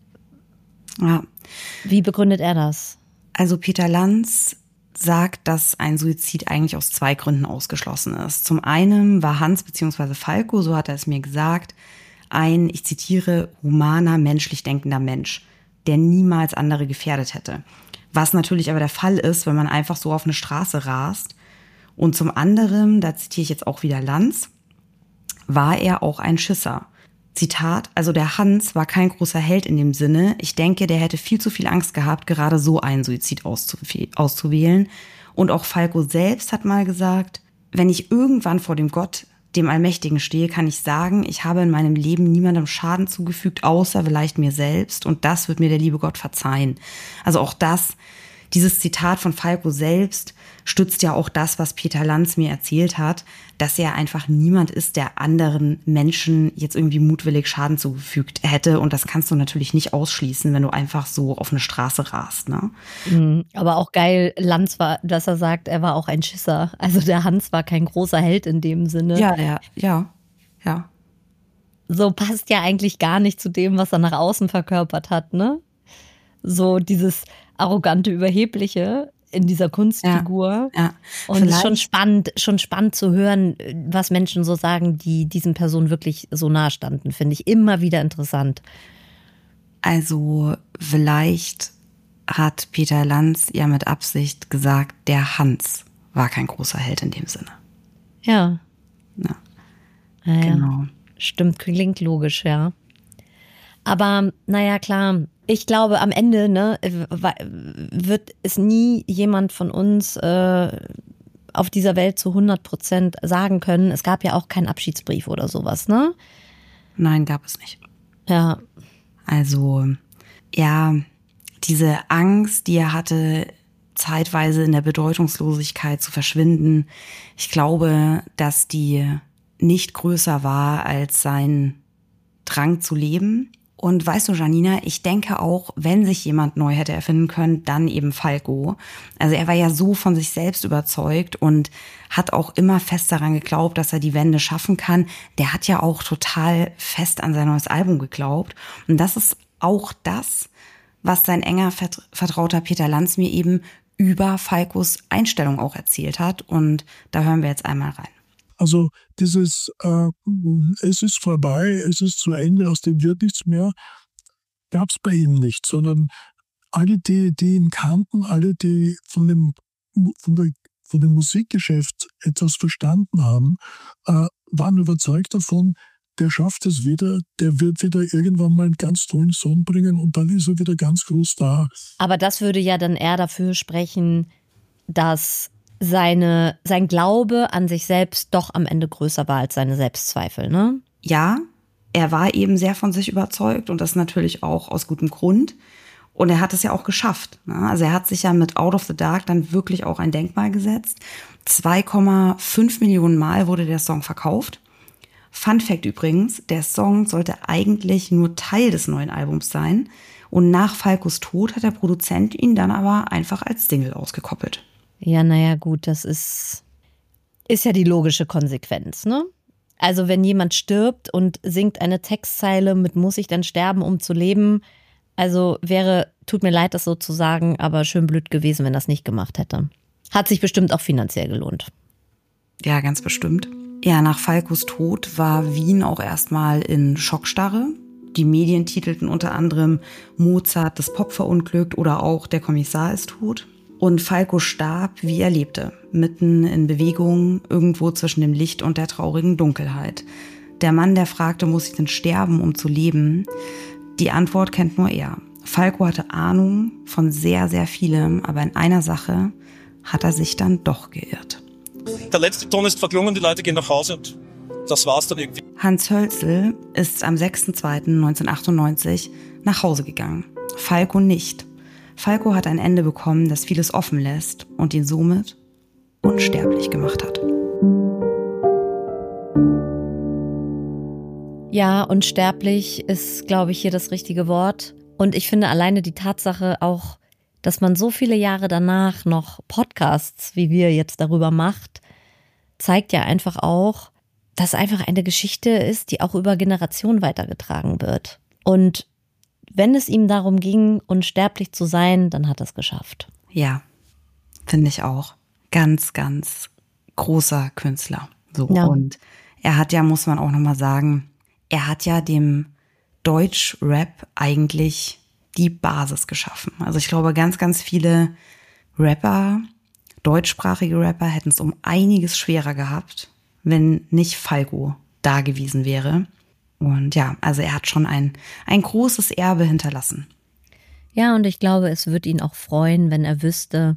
Ja. Wie begründet er das? Also Peter Lanz sagt, dass ein Suizid eigentlich aus zwei Gründen ausgeschlossen ist. Zum einen war Hans bzw. Falco, so hat er es mir gesagt, ein, ich zitiere, humaner, menschlich denkender Mensch, der niemals andere gefährdet hätte. Was natürlich aber der Fall ist, wenn man einfach so auf eine Straße rast. Und zum anderen, da zitiere ich jetzt auch wieder Lanz, war er auch ein Schisser. Zitat, also der Hans war kein großer Held in dem Sinne. Ich denke, der hätte viel zu viel Angst gehabt, gerade so einen Suizid auszuwählen. Und auch Falco selbst hat mal gesagt, wenn ich irgendwann vor dem Gott, dem Allmächtigen stehe, kann ich sagen, ich habe in meinem Leben niemandem Schaden zugefügt, außer vielleicht mir selbst. Und das wird mir der liebe Gott verzeihen. Also auch das, dieses Zitat von Falco selbst stützt ja auch das, was Peter Lanz mir erzählt hat, dass er einfach niemand ist, der anderen Menschen jetzt irgendwie mutwillig Schaden zugefügt hätte. Und das kannst du natürlich nicht ausschließen, wenn du einfach so auf eine Straße rast. Ne? Mhm, aber auch geil, Lanz war, dass er sagt, er war auch ein Schisser. Also der Hans war kein großer Held in dem Sinne. Ja, ja, ja, ja. So passt ja eigentlich gar nicht zu dem, was er nach außen verkörpert hat, ne? So dieses arrogante, überhebliche in dieser Kunstfigur. Ja, ja. Und es ist schon spannend, schon spannend zu hören, was Menschen so sagen, die diesen Personen wirklich so nahe standen. Finde ich immer wieder interessant. Also vielleicht hat Peter Lanz ja mit Absicht gesagt, der Hans war kein großer Held in dem Sinne. Ja. Ja, ja genau. Stimmt, klingt logisch, ja. Aber naja, klar, ich glaube, am Ende ne, wird es nie jemand von uns äh, auf dieser Welt zu hundert Prozent sagen können. Es gab ja auch keinen Abschiedsbrief oder sowas, ne? Nein, gab es nicht. Ja. Also, ja, diese Angst, die er hatte zeitweise in der Bedeutungslosigkeit zu verschwinden. Ich glaube, dass die nicht größer war als sein Drang zu leben. Und weißt du, Janina, ich denke auch, wenn sich jemand neu hätte erfinden können, dann eben Falco. Also er war ja so von sich selbst überzeugt und hat auch immer fest daran geglaubt, dass er die Wende schaffen kann. Der hat ja auch total fest an sein neues Album geglaubt. Und das ist auch das, was sein enger Vertrauter Peter Lanz mir eben über Falcos Einstellung auch erzählt hat. Und da hören wir jetzt einmal rein. Also dieses, äh, es ist vorbei, es ist zu Ende, aus dem wird nichts mehr, gab es bei ihm nicht, sondern alle, die, die ihn kannten, alle, die von dem, von der, von dem Musikgeschäft etwas verstanden haben, äh, waren überzeugt davon, der schafft es wieder, der wird wieder irgendwann mal einen ganz tollen Song bringen und dann ist er wieder ganz groß da. Aber das würde ja dann eher dafür sprechen, dass seine, sein Glaube an sich selbst doch am Ende größer war als seine Selbstzweifel, ne? Ja, er war eben sehr von sich überzeugt und das natürlich auch aus gutem Grund. Und er hat es ja auch geschafft, ne? Also er hat sich ja mit Out of the Dark dann wirklich auch ein Denkmal gesetzt. zwei Komma fünf Millionen Mal wurde der Song verkauft. Fun Fact übrigens, der Song sollte eigentlich nur Teil des neuen Albums sein. Und nach Falcos Tod hat der Produzent ihn dann aber einfach als Single ausgekoppelt. Ja, naja, gut, das ist, ist ja die logische Konsequenz, ne? Also wenn jemand stirbt und singt eine Textzeile mit "Muss ich dann sterben, um zu leben", also wäre, tut mir leid, das so zu sagen, aber schön blöd gewesen, wenn das nicht gemacht hätte. Hat sich bestimmt auch finanziell gelohnt. Ja, ganz bestimmt. Ja, nach Falcos Tod war Wien auch erstmal in Schockstarre. Die Medien titelten unter anderem "Mozart, das Pop verunglückt" oder auch "Der Kommissar ist tot". Und Falco starb, wie er lebte, mitten in Bewegung, irgendwo zwischen dem Licht und der traurigen Dunkelheit. Der Mann, der fragte, muss ich denn sterben, um zu leben? Die Antwort kennt nur er. Falco hatte Ahnung von sehr, sehr vielem, aber in einer Sache hat er sich dann doch geirrt. Der letzte Ton ist verklungen, die Leute gehen nach Hause und das war's dann irgendwie. Hans Hölzel ist am sechster zweiter neunzehnhundertachtundneunzig nach Hause gegangen. Falco nicht. Falco hat ein Ende bekommen, das vieles offen lässt und ihn somit unsterblich gemacht hat. Ja, unsterblich ist, glaube ich, hier das richtige Wort. Und ich finde alleine die Tatsache auch, dass man so viele Jahre danach noch Podcasts, wie wir jetzt darüber macht, zeigt ja einfach auch, dass einfach eine Geschichte ist, die auch über Generationen weitergetragen wird. Und wenn es ihm darum ging, unsterblich zu sein, dann hat er es geschafft. Ja, finde ich auch. Ganz, ganz großer Künstler. So. Ja. Und er hat ja, muss man auch nochmal sagen, er hat ja dem Deutsch-Rap eigentlich die Basis geschaffen. Also ich glaube, ganz, ganz viele Rapper, deutschsprachige Rapper, hätten es um einiges schwerer gehabt, wenn nicht Falco da gewesen wäre. Und ja, also er hat schon ein, ein großes Erbe hinterlassen. Ja, und ich glaube, es würde ihn auch freuen, wenn er wüsste,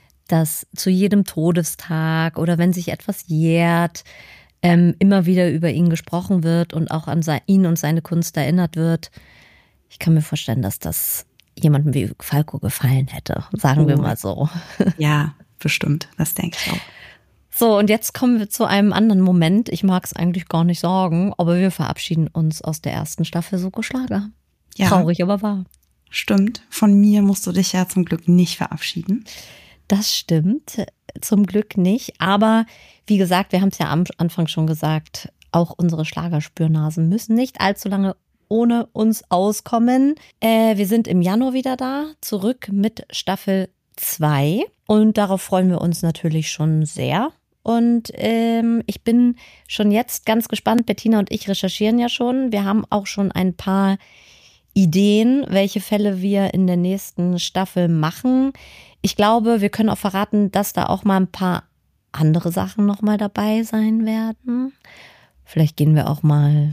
dass zu jedem Todestag oder wenn sich etwas jährt, ähm, immer wieder über ihn gesprochen wird und auch an se- ihn und seine Kunst erinnert wird. Ich kann mir vorstellen, dass das jemandem wie Falco gefallen hätte, sagen oh. wir mal so. Ja, bestimmt, das denke ich auch. So, und jetzt kommen wir zu einem anderen Moment. Ich mag es eigentlich gar nicht sagen, aber wir verabschieden uns aus der ersten Staffel Soko Schlager. Ja, traurig, aber wahr. Stimmt. Von mir musst du dich ja zum Glück nicht verabschieden. Das stimmt, zum Glück nicht. Aber wie gesagt, wir haben es ja am Anfang schon gesagt, auch unsere Schlagerspürnasen müssen nicht allzu lange ohne uns auskommen. Äh, wir sind im Januar wieder da, zurück mit Staffel zwei. Und darauf freuen wir uns natürlich schon sehr. Und ähm, ich bin schon jetzt ganz gespannt. Bettina und ich recherchieren ja schon. Wir haben auch schon ein paar Ideen, welche Fälle wir in der nächsten Staffel machen. Ich glaube, wir können auch verraten, dass da auch mal ein paar andere Sachen nochmal dabei sein werden. Vielleicht gehen wir auch mal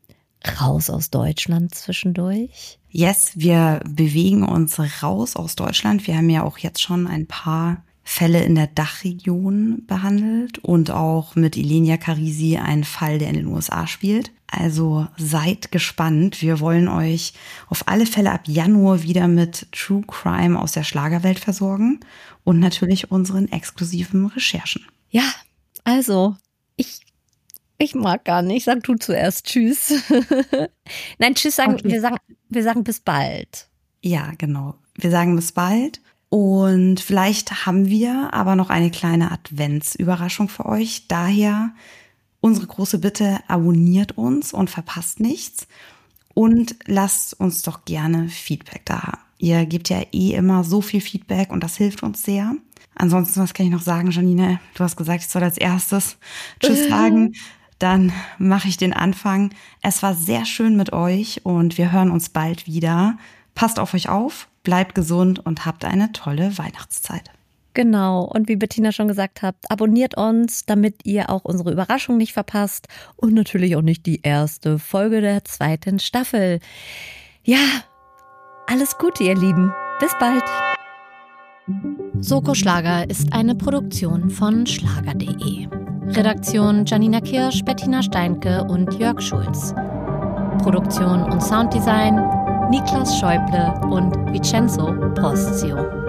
raus aus Deutschland zwischendurch. Yes, wir bewegen uns raus aus Deutschland. Wir haben ja auch jetzt schon ein paar Fälle in der Dachregion behandelt und auch mit Ilenia Carisi einen Fall, der in den U S A spielt. Also seid gespannt. Wir wollen euch auf alle Fälle ab Januar wieder mit True Crime aus der Schlagerwelt versorgen und natürlich unseren exklusiven Recherchen. Ja, also ich, ich mag gar nicht. Sag du zuerst Tschüss. Nein, Tschüss sagen, okay. wir sagen, wir sagen bis bald. Ja, genau. Wir sagen bis bald. Und vielleicht haben wir aber noch eine kleine Adventsüberraschung für euch. Daher unsere große Bitte, abonniert uns und verpasst nichts. Und lasst uns doch gerne Feedback da. Ihr gebt ja eh immer so viel Feedback und das hilft uns sehr. Ansonsten, was kann ich noch sagen, Janine? Du hast gesagt, ich soll als erstes Tschüss sagen. Dann mache ich den Anfang. Es war sehr schön mit euch und wir hören uns bald wieder. Passt auf euch auf, bleibt gesund und habt eine tolle Weihnachtszeit. Genau, und wie Bettina schon gesagt hat, abonniert uns, damit ihr auch unsere Überraschung nicht verpasst und natürlich auch nicht die erste Folge der zweiten Staffel. Ja, alles Gute, ihr Lieben. Bis bald. Soko Schlager ist eine Produktion von schlager punkt de. Redaktion Janina Kirsch, Bettina Steinke und Jörg Schulz. Produktion und Sounddesign Niklas Schäuble und Vincenzo Prostio.